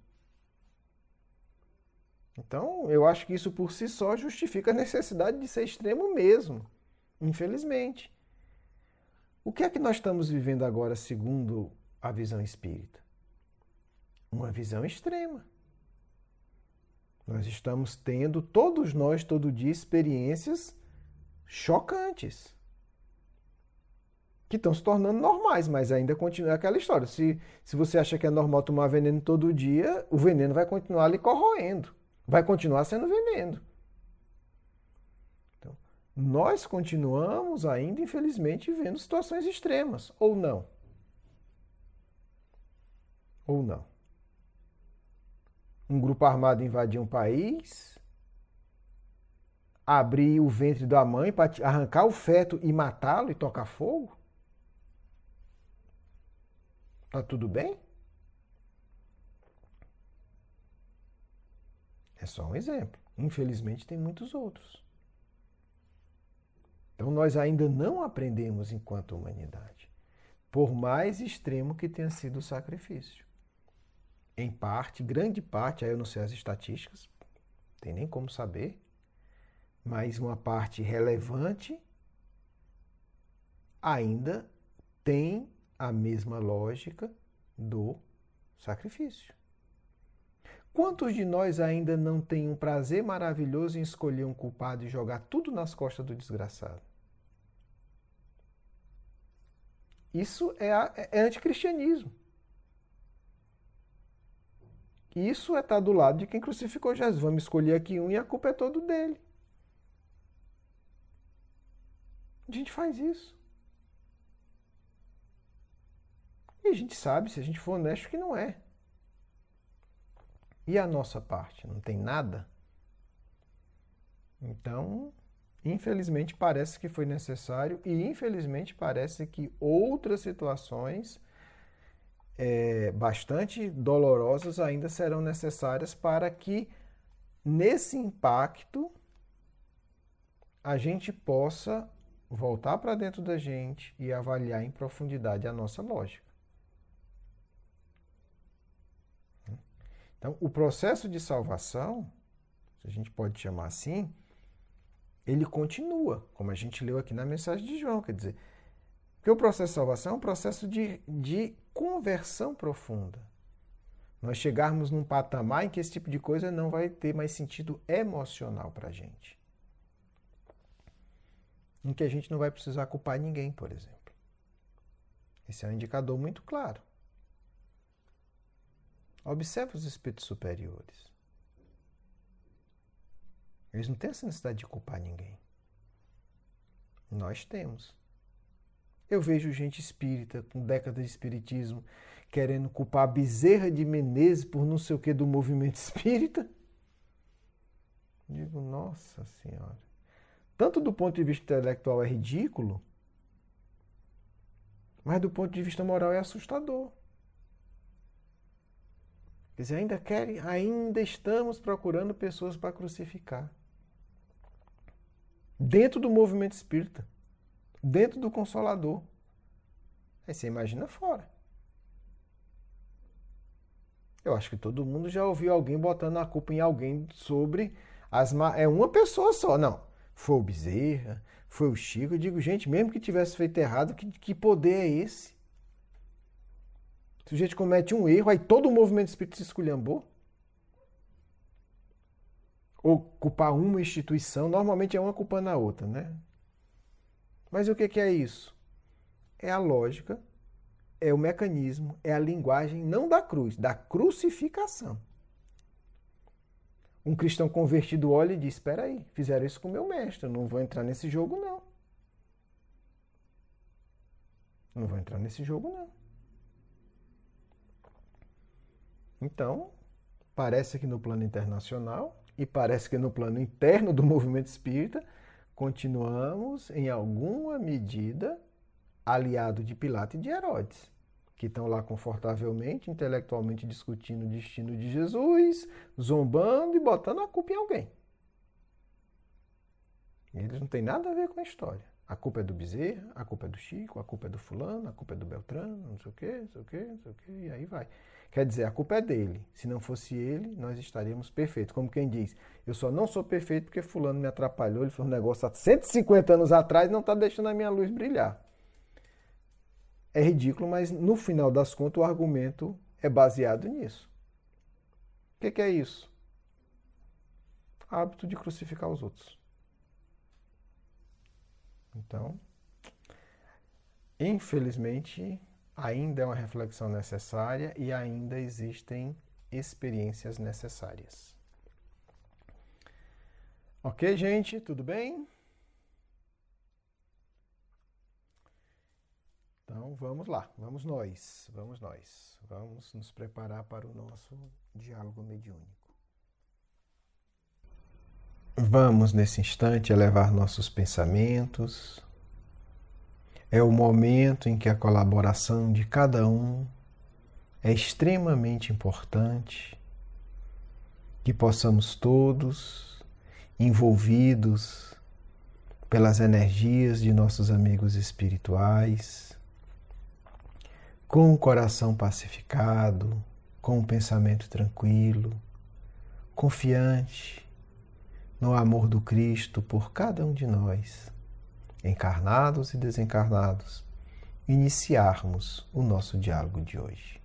Então, eu acho que isso por si só justifica a necessidade de ser extremo mesmo, infelizmente. O que é que nós estamos vivendo agora segundo a visão espírita? Uma visão extrema. Nós estamos tendo, todos nós, todo dia, experiências chocantes. Que estão se tornando normais, mas ainda continua aquela história. Se, se você acha que é normal tomar veneno todo dia, o veneno vai continuar lhe corroendo. Vai continuar sendo veneno. Então, nós continuamos ainda, infelizmente, vendo situações extremas. Ou não? Ou não? Um grupo armado invadir um país, abrir o ventre da mãe para arrancar o feto e matá-lo e tocar fogo? Tá tudo bem? É só um exemplo. Infelizmente, tem muitos outros. Então, nós ainda não aprendemos enquanto humanidade, por mais extremo que tenha sido o sacrifício. Em parte, grande parte, aí eu não sei as estatísticas, não tem nem como saber, mas uma parte relevante ainda tem a mesma lógica do sacrifício. Quantos de nós ainda não tem um prazer maravilhoso em escolher um culpado e jogar tudo nas costas do desgraçado? Isso é, é anticristianismo. Isso é estar do lado de quem crucificou Jesus. Vamos escolher aqui um e a culpa é toda dele. A gente faz isso. E a gente sabe, se a gente for honesto, que não é. E a nossa parte? Não tem nada? Então, infelizmente, parece que foi necessário e, infelizmente, parece que outras situações é, bastante dolorosas ainda serão necessárias para que, nesse impacto, a gente possa voltar para dentro da gente e avaliar em profundidade a nossa lógica. Então, o processo de salvação, se a gente pode chamar assim, ele continua, como a gente leu aqui na mensagem de João, quer dizer, porque o processo de salvação é um processo de, de conversão profunda. Nós chegarmos num patamar em que esse tipo de coisa não vai ter mais sentido emocional para a gente. Em que a gente não vai precisar culpar ninguém, por exemplo. Esse é um indicador muito claro. Observe os espíritos superiores. Eles não têm essa necessidade de culpar ninguém. Nós temos. Eu vejo gente espírita, com décadas de espiritismo, querendo culpar a Bezerra de Menezes por não sei o que do movimento espírita. Digo, nossa Senhora. Tanto do ponto de vista intelectual é ridículo, mas do ponto de vista moral é assustador. Quer dizer, ainda querem, ainda estamos procurando pessoas para crucificar. Dentro do movimento espírita. Dentro do Consolador. Aí você imagina fora. Eu acho que todo mundo já ouviu alguém botando a culpa em alguém sobre as... Ma... É uma pessoa só, não. Foi o Bezerra, foi o Chico. Eu digo, gente, mesmo que tivesse feito errado, que, que poder é esse? Se o sujeito comete um erro, aí todo o movimento espírita se esculhambou. Ou culpar uma instituição, normalmente é uma culpando a outra, né? Mas o que é isso? É a lógica, é o mecanismo, é a linguagem, não da cruz, da crucificação. Um cristão convertido olha e diz, espera aí, fizeram isso com o meu mestre, eu não vou entrar nesse jogo não. Não vou entrar nesse jogo não. Então, parece que no plano internacional e parece que no plano interno do movimento espírita, continuamos, em alguma medida, aliado de Pilatos e de Herodes, que estão lá confortavelmente, intelectualmente discutindo o destino de Jesus, zombando e botando a culpa em alguém. Eles não têm nada a ver com a história. A culpa é do Bezerra, a culpa é do Chico, a culpa é do fulano, a culpa é do Beltrano, não sei o quê, não sei o quê, não sei o quê, e aí vai. Quer dizer, a culpa é dele. Se não fosse ele, nós estaríamos perfeitos. Como quem diz, eu só não sou perfeito porque fulano me atrapalhou, ele fez um negócio há cento e cinquenta anos atrás e não está deixando a minha luz brilhar. É ridículo, mas no final das contas o argumento é baseado nisso. O que, que é isso? Hábito de crucificar os outros. Então, infelizmente, ainda é uma reflexão necessária e ainda existem experiências necessárias. Ok, gente? Tudo bem? Então, vamos lá. Vamos nós. Vamos nós. Vamos nos preparar para o nosso diálogo mediúnico. Vamos, nesse instante, elevar nossos pensamentos. É o momento em que a colaboração de cada um é extremamente importante, que possamos todos, envolvidos pelas energias de nossos amigos espirituais, com o coração pacificado, com o pensamento tranquilo, confiante no amor do Cristo por cada um de nós, encarnados e desencarnados, iniciarmos o nosso diálogo de hoje.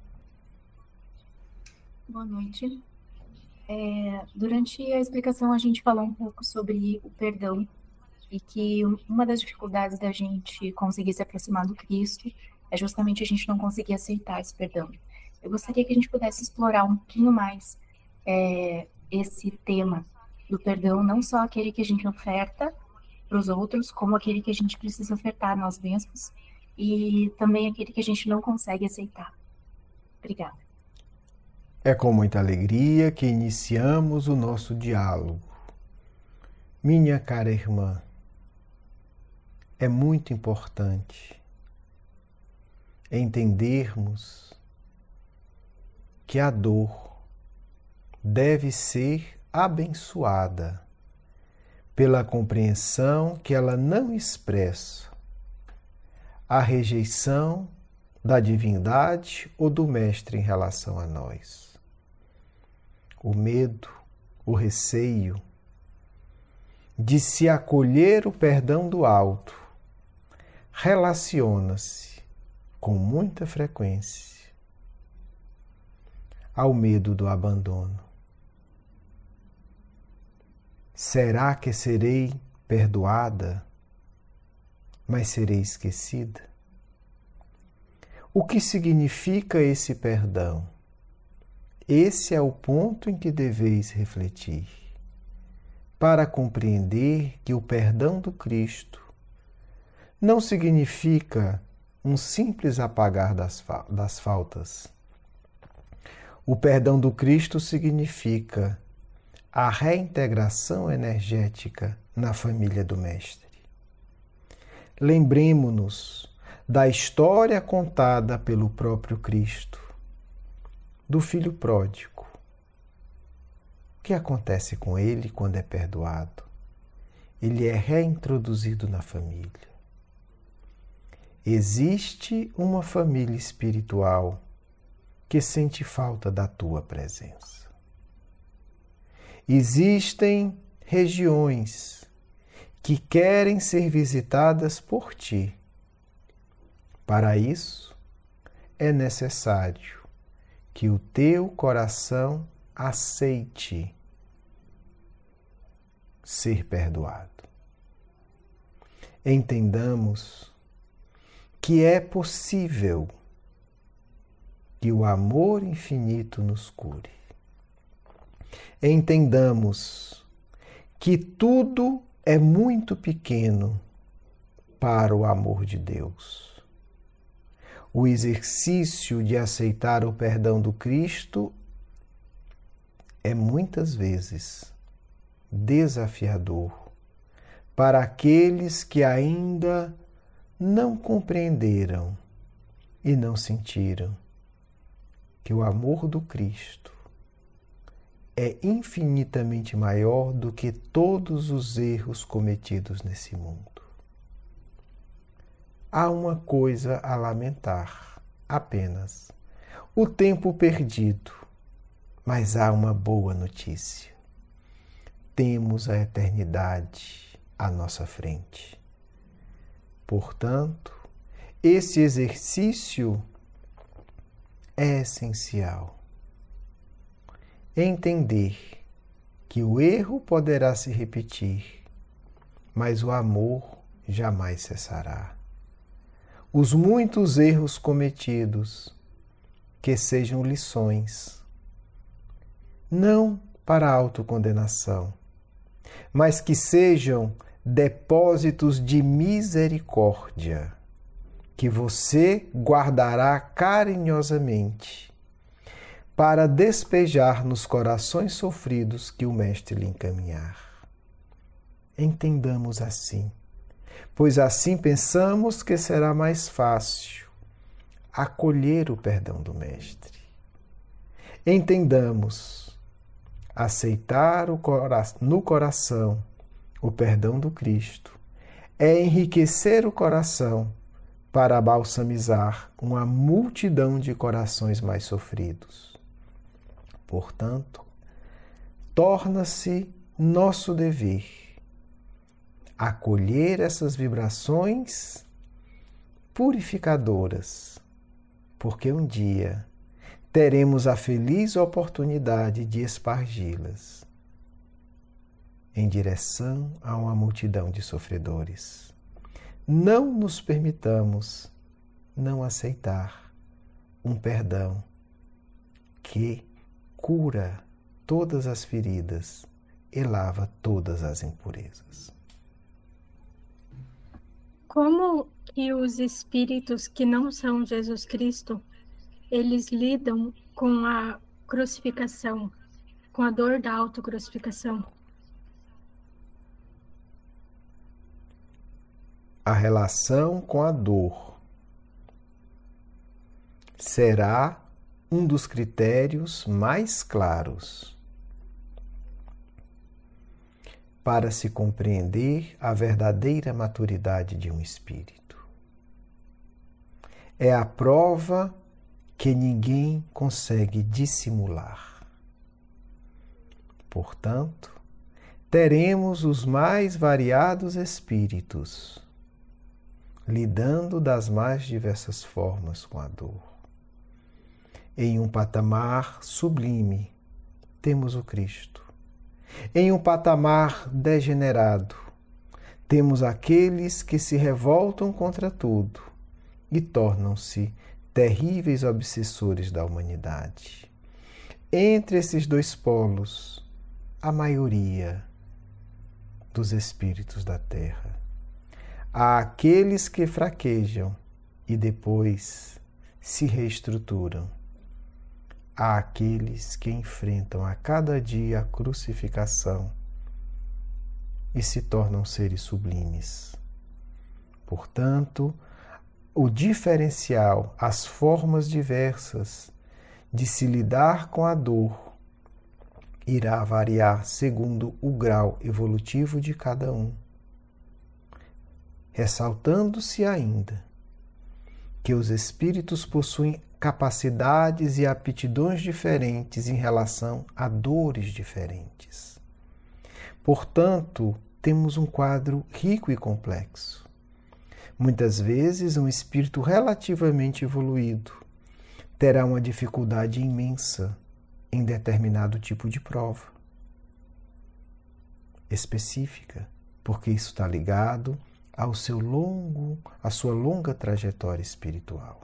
Boa noite. É, durante a explicação a gente falou um pouco sobre o perdão e que uma das dificuldades da gente conseguir se aproximar do Cristo é justamente a gente não conseguir aceitar esse perdão. Eu gostaria que a gente pudesse explorar um pouquinho mais é, esse tema do perdão, não só aquele que a gente oferta para os outros, como aquele que a gente precisa ofertar a nós mesmos e também aquele que a gente não consegue aceitar. Obrigada. É com muita alegria que iniciamos o nosso diálogo. Minha cara irmã, é muito importante entendermos que a dor deve ser abençoada pela compreensão que ela não expressa a rejeição da divindade ou do mestre em relação a nós. O medo, o receio de se acolher o perdão do alto relaciona-se com muita frequência ao medo do abandono. Será que serei perdoada, mas serei esquecida? O que significa esse perdão? esse é o ponto em que deveis refletir, para compreender que o perdão do Cristo não significa um simples apagar das, fa- das faltas. O perdão do Cristo significa a reintegração energética na família do Mestre. Lembremo-nos da história contada pelo próprio Cristo, do filho pródigo. O que acontece com ele quando é perdoado? Ele é reintroduzido na família. Existe uma família espiritual que sente falta da tua presença. Existem regiões que querem ser visitadas por ti. Para isso, é necessário que o teu coração aceite ser perdoado. Entendamos que é possível que o amor infinito nos cure. Entendamos que tudo é muito pequeno para o amor de Deus. O exercício de aceitar o perdão do Cristo é muitas vezes desafiador para aqueles que ainda não compreenderam e não sentiram que o amor do Cristo é infinitamente maior do que todos os erros cometidos nesse mundo. Há uma coisa a lamentar, apenas o tempo perdido, mas há uma boa notícia. Temos a eternidade à nossa frente. Portanto, esse exercício é essencial. Entender que o erro poderá se repetir, mas o amor jamais cessará. Os muitos erros cometidos, que sejam lições, não para a autocondenação, mas que sejam depósitos de misericórdia, que você guardará carinhosamente para despejar nos corações sofridos que o Mestre lhe encaminhar. Entendamos assim, pois assim pensamos que será mais fácil acolher o perdão do Mestre. Entendamos, aceitar o cora- no coração o perdão do Cristo é enriquecer o coração para balsamizar uma multidão de corações mais sofridos. Portanto, torna-se nosso dever acolher essas vibrações purificadoras, porque um dia teremos a feliz oportunidade de espargi-las em direção a uma multidão de sofredores. Não nos permitamos não aceitar um perdão que cura todas as feridas e lava todas as impurezas. Como que os espíritos que não são Jesus Cristo, eles lidam com a crucificação, com a dor da autocrucificação? A relação com a dor será um dos critérios mais claros para se compreender a verdadeira maturidade de um espírito. É a prova que ninguém consegue dissimular. Portanto, teremos os mais variados espíritos lidando das mais diversas formas com a dor. Em um patamar sublime, temos o Cristo. Em um patamar degenerado, temos aqueles que se revoltam contra tudo e tornam-se terríveis obsessores da humanidade. entre esses dois polos, a maioria dos espíritos da Terra. Há aqueles que fraquejam e depois se reestruturam. Há aqueles que enfrentam a cada dia a crucificação e se tornam seres sublimes. Portanto, o diferencial, as formas diversas de se lidar com a dor irá variar segundo o grau evolutivo de cada um, ressaltando-se ainda que os espíritos possuem capacidades e aptidões diferentes em relação a dores diferentes. Portanto, temos um quadro rico e complexo. Muitas vezes, um espírito relativamente evoluído terá uma dificuldade imensa em determinado tipo de prova específica, porque isso está ligado ao seu longo, à sua longa trajetória espiritual.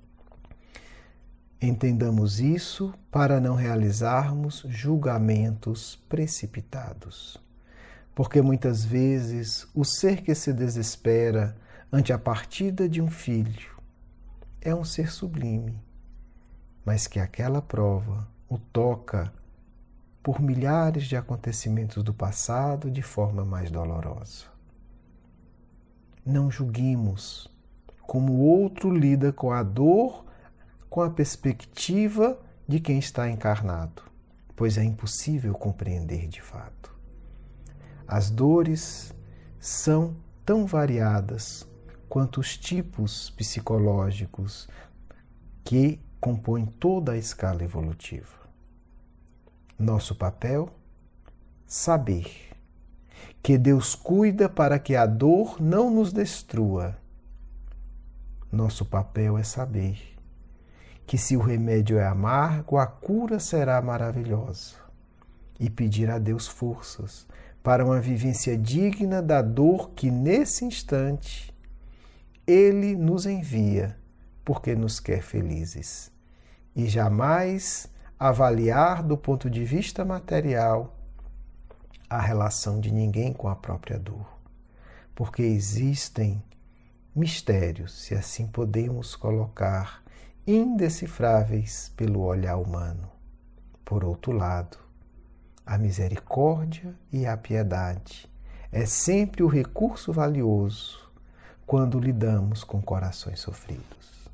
Entendamos isso para não realizarmos julgamentos precipitados, porque muitas vezes o ser que se desespera ante a partida de um filho é um ser sublime, mas que aquela prova o toca por milhares de acontecimentos do passado de forma mais dolorosa. Não julguemos como o outro lida com a dor com a perspectiva de quem está encarnado, pois é impossível compreender de fato. As dores são tão variadas quanto os tipos psicológicos que compõem toda a escala evolutiva. Nosso papel? Saber que Deus cuida para que a dor não nos destrua. Nosso papel é saber que se o remédio é amargo, a cura será maravilhosa, e pedir a Deus forças para uma vivência digna da dor que nesse instante Ele nos envia, porque nos quer felizes, e jamais avaliar do ponto de vista material a relação de ninguém com a própria dor, porque existem mistérios, se assim podemos colocar, indecifráveis pelo olhar humano. Por outro lado, a misericórdia e a piedade é sempre o recurso valioso quando lidamos com corações sofridos.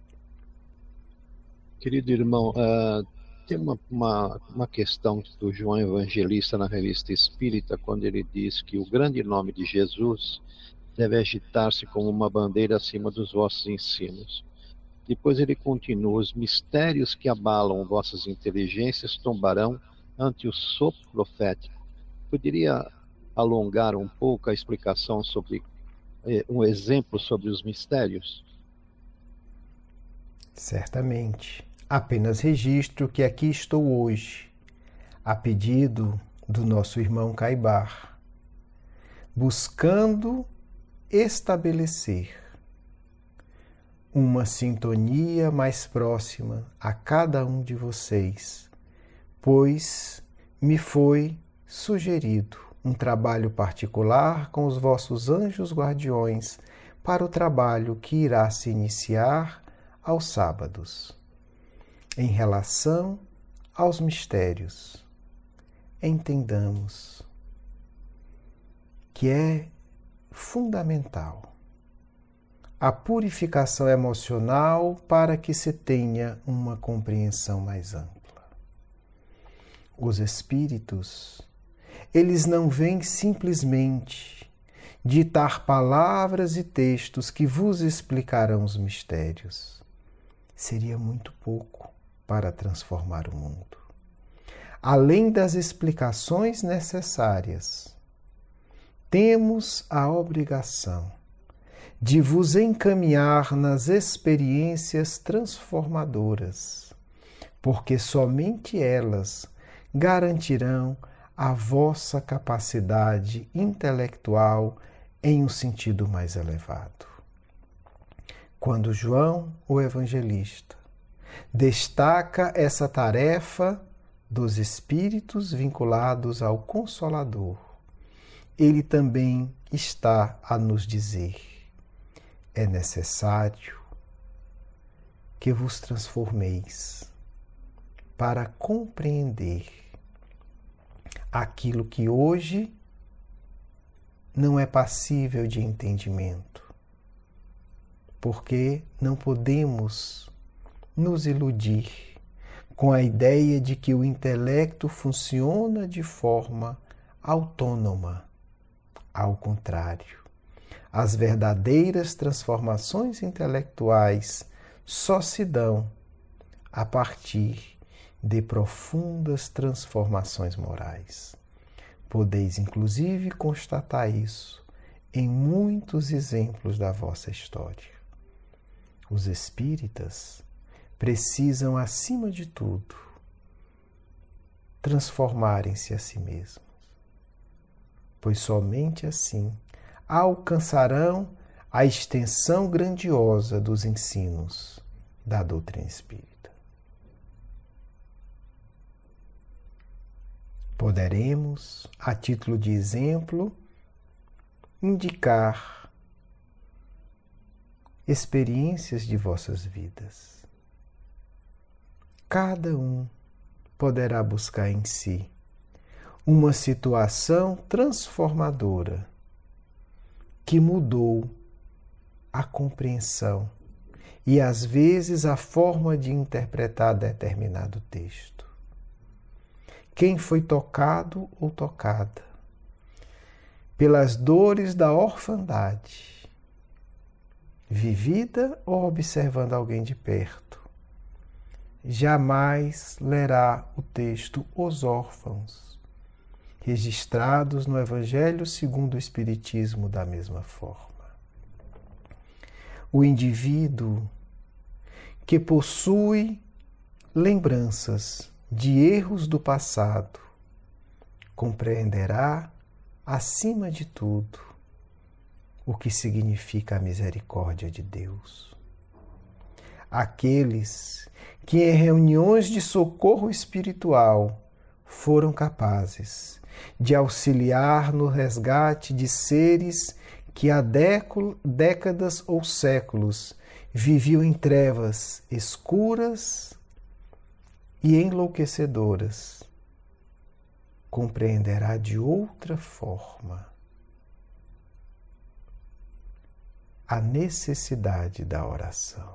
Querido irmão, uh, tem uma, uma, uma questão do João Evangelista na Revista Espírita, quando ele diz que o grande nome de Jesus deve agitar-se como uma bandeira acima dos vossos ensinos. Depois ele continua: os mistérios que abalam vossas inteligências tombarão ante o sopro profético. Poderia alongar um pouco a explicação sobre eh, um exemplo sobre os mistérios? Certamente. Apenas registro que aqui estou hoje, a pedido do nosso irmão Caibar, buscando estabelecer uma sintonia mais próxima a cada um de vocês, pois me foi sugerido um trabalho particular com os vossos anjos guardiões para o trabalho que irá se iniciar aos sábados, em relação aos mistérios. Entendamos que é fundamental a purificação emocional para que se tenha uma compreensão mais ampla. Os espíritos, eles não vêm simplesmente ditar palavras e textos que vos explicarão os mistérios. Seria muito pouco para transformar o mundo. Além das explicações necessárias, temos a obrigação de vos encaminhar nas experiências transformadoras, porque somente elas garantirão a vossa capacidade intelectual em um sentido mais elevado. Quando João, o evangelista, destaca essa tarefa dos espíritos vinculados ao Consolador, ele também está a nos dizer: é necessário que vos transformeis para compreender aquilo que hoje não é passível de entendimento, porque não podemos nos iludir com a ideia de que o intelecto funciona de forma autônoma. Ao contrário, as verdadeiras transformações intelectuais só se dão a partir de profundas transformações morais. Podeis, inclusive, constatar isso em muitos exemplos da vossa história. Os espíritas precisam, acima de tudo, transformarem-se a si mesmos, pois somente assim alcançarão a extensão grandiosa dos ensinos da doutrina espírita. Poderemos, a título de exemplo, indicar experiências de vossas vidas. Cada um poderá buscar em si uma situação transformadora que mudou a compreensão e, às vezes, a forma de interpretar determinado texto. Quem foi tocado ou tocada pelas dores da orfandade, vivida ou observando alguém de perto, jamais lerá o texto Os Órfãos, registrados no Evangelho segundo o Espiritismo da mesma forma. O indivíduo que possui lembranças de erros do passado compreenderá, acima de tudo, o que significa a misericórdia de Deus. Aqueles que em reuniões de socorro espiritual foram capazes de auxiliar no resgate de seres que há décadas ou séculos viviam em trevas escuras e enlouquecedoras, compreenderá de outra forma a necessidade da oração.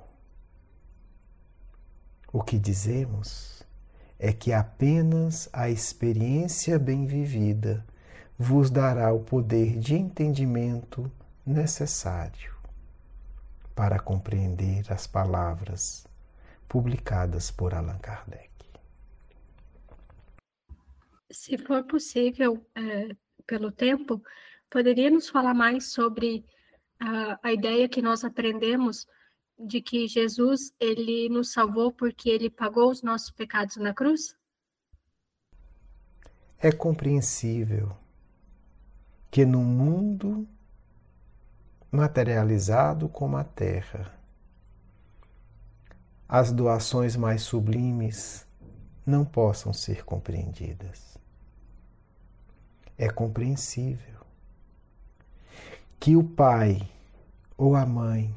O que dizemos é que apenas a experiência bem vivida vos dará o poder de entendimento necessário para compreender as palavras publicadas por Allan Kardec. Se for possível, é, pelo tempo, poderia nos falar mais sobre a, a ideia que nós aprendemos de que Jesus, ele nos salvou porque ele pagou os nossos pecados na cruz? É compreensível que no mundo materializado como a Terra, as doações mais sublimes não possam ser compreendidas. É compreensível que o pai ou a mãe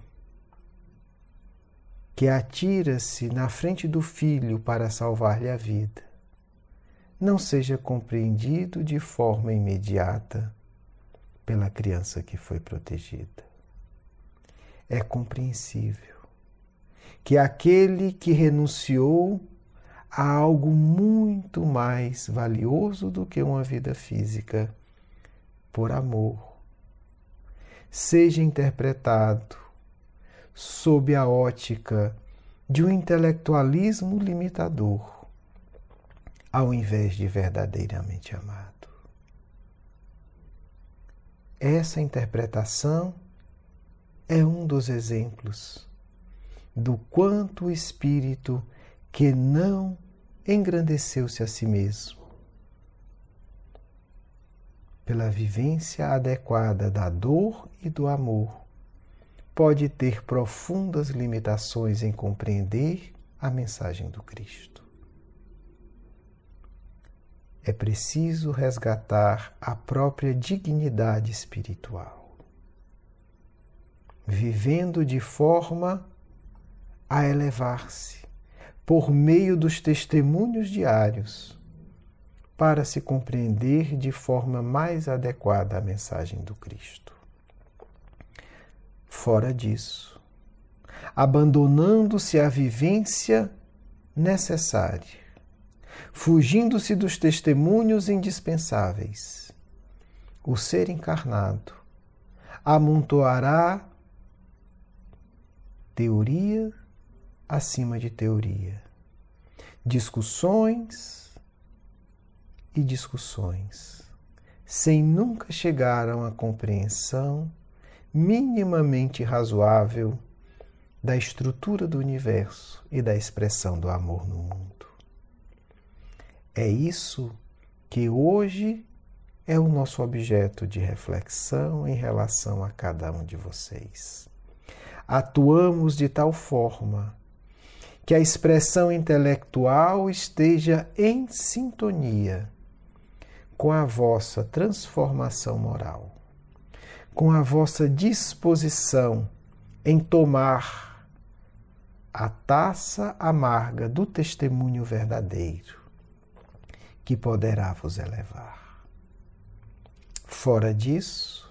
que atira-se na frente do filho para salvar-lhe a vida não seja compreendido de forma imediata pela criança que foi protegida. É compreensível que aquele que renunciou a algo muito mais valioso do que uma vida física, por amor, seja interpretado sob a ótica de um intelectualismo limitador, ao invés de verdadeiramente amado. Essa interpretação é um dos exemplos do quanto o espírito que não engrandeceu-se a si mesmo, pela vivência adequada da dor e do amor, pode ter profundas limitações em compreender a mensagem do Cristo. é preciso resgatar a própria dignidade espiritual, vivendo de forma a elevar-se por meio dos testemunhos diários, para se compreender de forma mais adequada a mensagem do Cristo. Fora disso, abandonando-se à vivência necessária, fugindo-se dos testemunhos indispensáveis, o ser encarnado amontoará teoria acima de teoria, discussões e discussões, sem nunca chegar a uma compreensão minimamente razoável da estrutura do universo e da expressão do amor no mundo. É isso que hoje é o nosso objeto de reflexão em relação a cada um de vocês. Atuamos de tal forma que a expressão intelectual esteja em sintonia com a vossa transformação moral, com a vossa disposição em tomar a taça amarga do testemunho verdadeiro, que poderá vos elevar. Fora disso,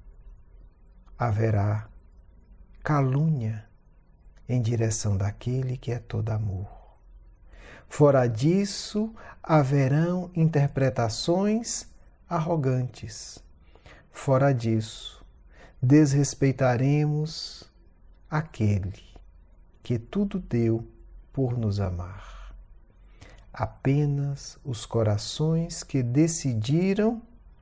haverá calúnia em direção daquele que é todo amor. Fora disso, haverão interpretações arrogantes. Fora disso, desrespeitaremos aquele que tudo deu por nos amar. Apenas os corações que decidiram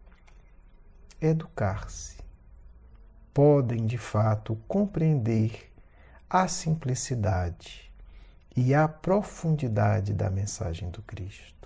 educar-se podem, de fato, compreender a simplicidade e a profundidade da mensagem do Cristo.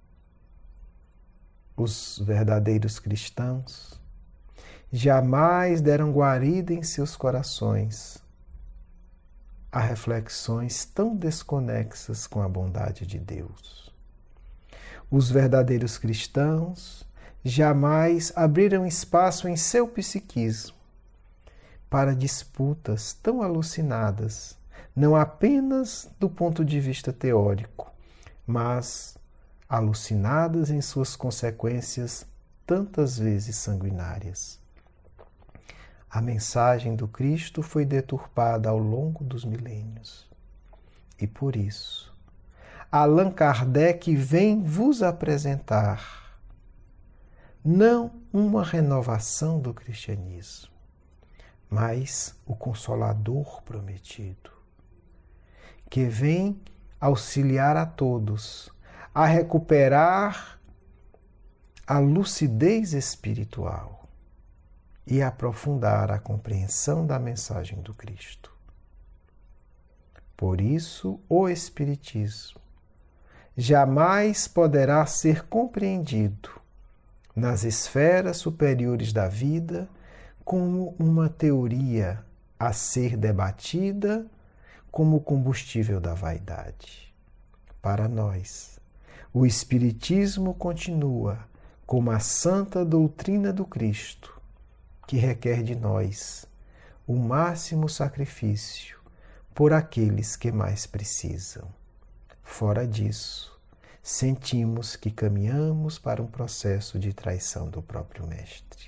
Os verdadeiros cristãos jamais deram guarida em seus corações a reflexões tão desconexas com a bondade de Deus. Os verdadeiros cristãos jamais abriram espaço em seu psiquismo para disputas tão alucinadas, não apenas do ponto de vista teórico, mas alucinadas em suas consequências tantas vezes sanguinárias. A mensagem do Cristo foi deturpada ao longo dos milênios. E por isso, Allan Kardec vem vos apresentar não uma renovação do cristianismo, mas o Consolador prometido, que vem auxiliar a todos a recuperar a lucidez espiritual e aprofundar a compreensão da mensagem do Cristo. Por isso, o Espiritismo jamais poderá ser compreendido nas esferas superiores da vida como uma teoria a ser debatida como combustível da vaidade. Para nós, o Espiritismo continua como a santa doutrina do Cristo, que requer de nós o máximo sacrifício por aqueles que mais precisam. Fora disso, sentimos que caminhamos para um processo de traição do próprio Mestre.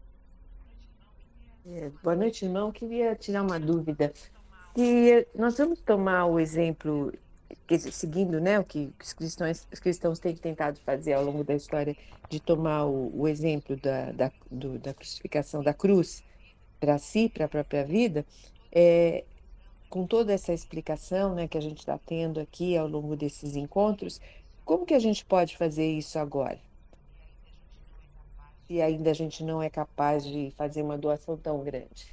É, boa noite, irmão. Queria tirar uma dúvida. E nós vamos tomar o exemplo, seguindo, né, o que os cristãos, os cristãos têm tentado fazer ao longo da história, de tomar o, o exemplo da, da, do, da crucificação da cruz para si, para a própria vida, é, com toda essa explicação, né, que a gente está tendo aqui ao longo desses encontros, como que a gente pode fazer isso agora? E ainda a gente não é capaz de fazer uma doação tão grande.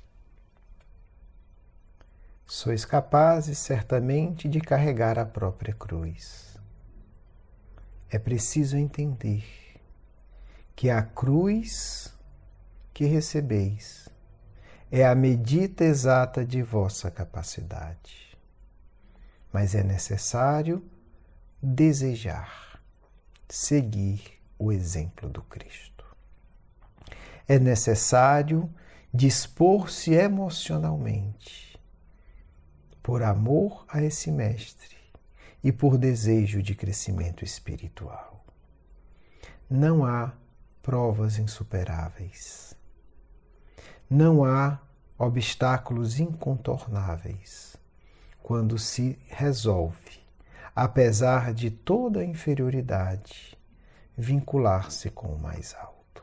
Sois capazes, certamente, de carregar a própria cruz. É preciso entender que a cruz que recebeis é a medida exata de vossa capacidade. Mas é necessário desejar, seguir o exemplo do Cristo. É necessário dispor-se emocionalmente por amor a esse mestre e por desejo de crescimento espiritual. Não há provas insuperáveis. Não há obstáculos incontornáveis quando se resolve, apesar de toda a inferioridade, vincular-se com o mais alto.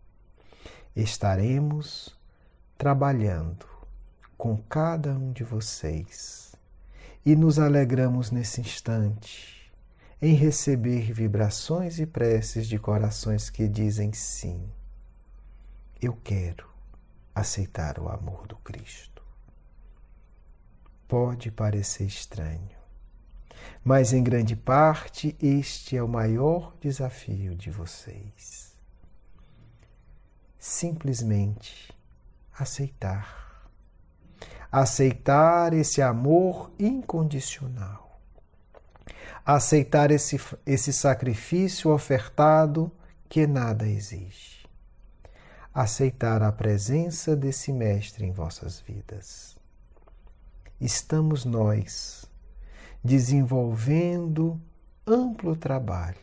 Estaremos trabalhando com cada um de vocês e nos alegramos nesse instante em receber vibrações e preces de corações que dizem sim, eu quero aceitar o amor do Cristo. Pode parecer estranho, mas em grande parte este é o maior desafio de vocês. Simplesmente aceitar. Aceitar esse amor incondicional. Aceitar esse, esse sacrifício ofertado que nada exige. Aceitar a presença desse Mestre em vossas vidas. Estamos nós desenvolvendo amplo trabalho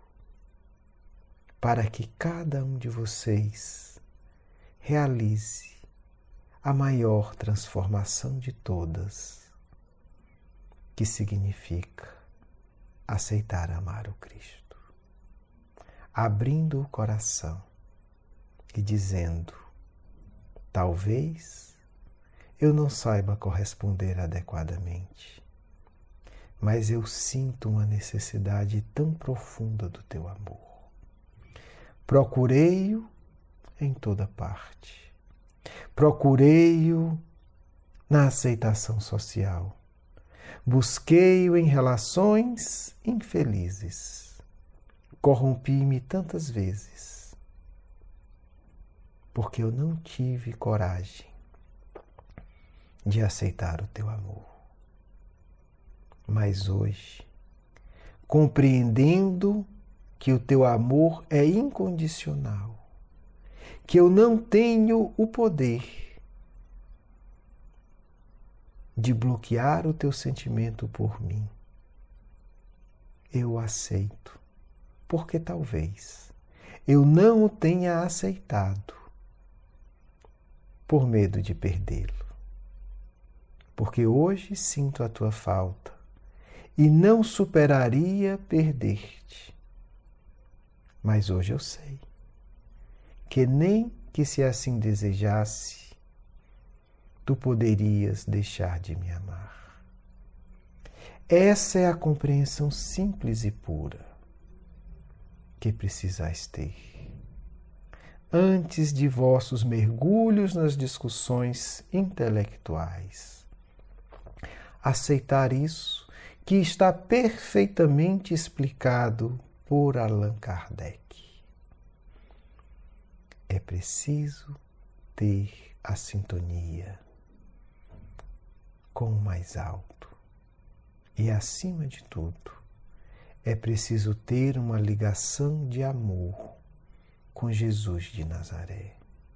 para que cada um de vocês realize a maior transformação de todas, que significa aceitar amar o Cristo, abrindo o coração e dizendo, talvez eu não saiba corresponder adequadamente, mas eu sinto uma necessidade tão profunda do teu amor. Procurei-o em toda parte. Procurei-o na aceitação social. Busquei-o em relações infelizes. Corrompi-me tantas vezes, porque eu não tive coragem de aceitar o teu amor. Mas hoje, compreendendo que o teu amor é incondicional, que eu não tenho o poder de bloquear o teu sentimento por mim, eu o aceito, porque talvez eu não o tenha aceitado por medo de perdê-lo. Porque hoje sinto a tua falta e não superaria perder-te. Mas hoje eu sei que nem que se assim desejasse, tu poderias deixar de me amar. Essa é a compreensão simples e pura que precisais ter. Antes de vossos mergulhos nas discussões intelectuais. Aceitar isso que está perfeitamente explicado por Allan Kardec. É preciso ter a sintonia com o mais alto. E, acima de tudo, é preciso ter uma ligação de amor com Jesus de Nazaré.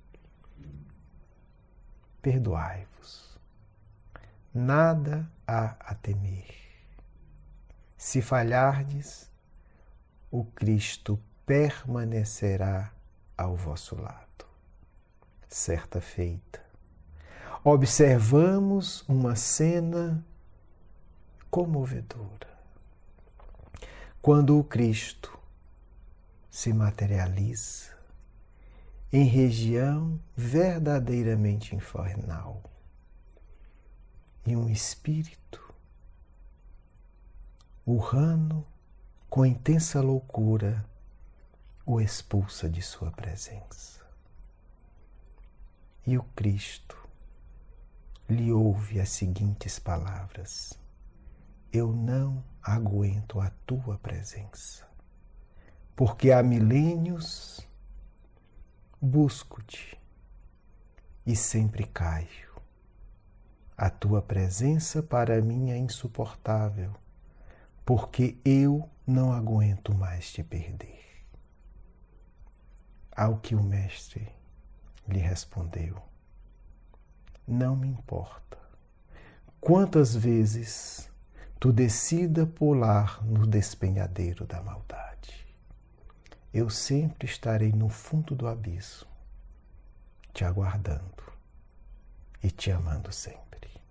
Perdoai-vos. Nada há a temer. Se falhardes, o Cristo permanecerá ao vosso lado. Certa feita, observamos uma cena comovedora. Quando o Cristo se materializa em região verdadeiramente infernal e um espírito urrano com intensa loucura o expulsa de sua presença. E o Cristo lhe ouve as seguintes palavras: eu não aguento a tua presença, porque há milênios busco-te e sempre caio. A tua presença para mim é insuportável, porque eu não aguento mais te perder. Ao que o mestre lhe respondeu: não me importa quantas vezes tu decida pular no despenhadeiro da maldade. Eu sempre estarei no fundo do abismo, te aguardando e te amando sempre.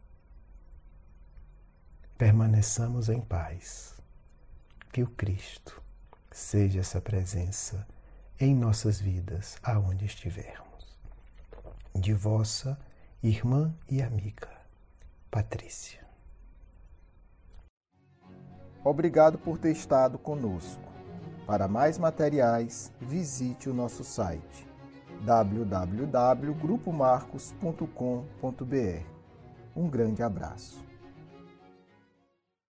Permaneçamos em paz. Que o Cristo seja essa presença em nossas vidas, aonde estivermos. De vossa irmã e amiga, Patrícia. Obrigado por ter estado conosco. Para mais materiais, visite o nosso site w w w ponto grupo marcos ponto com ponto b r. Um grande abraço.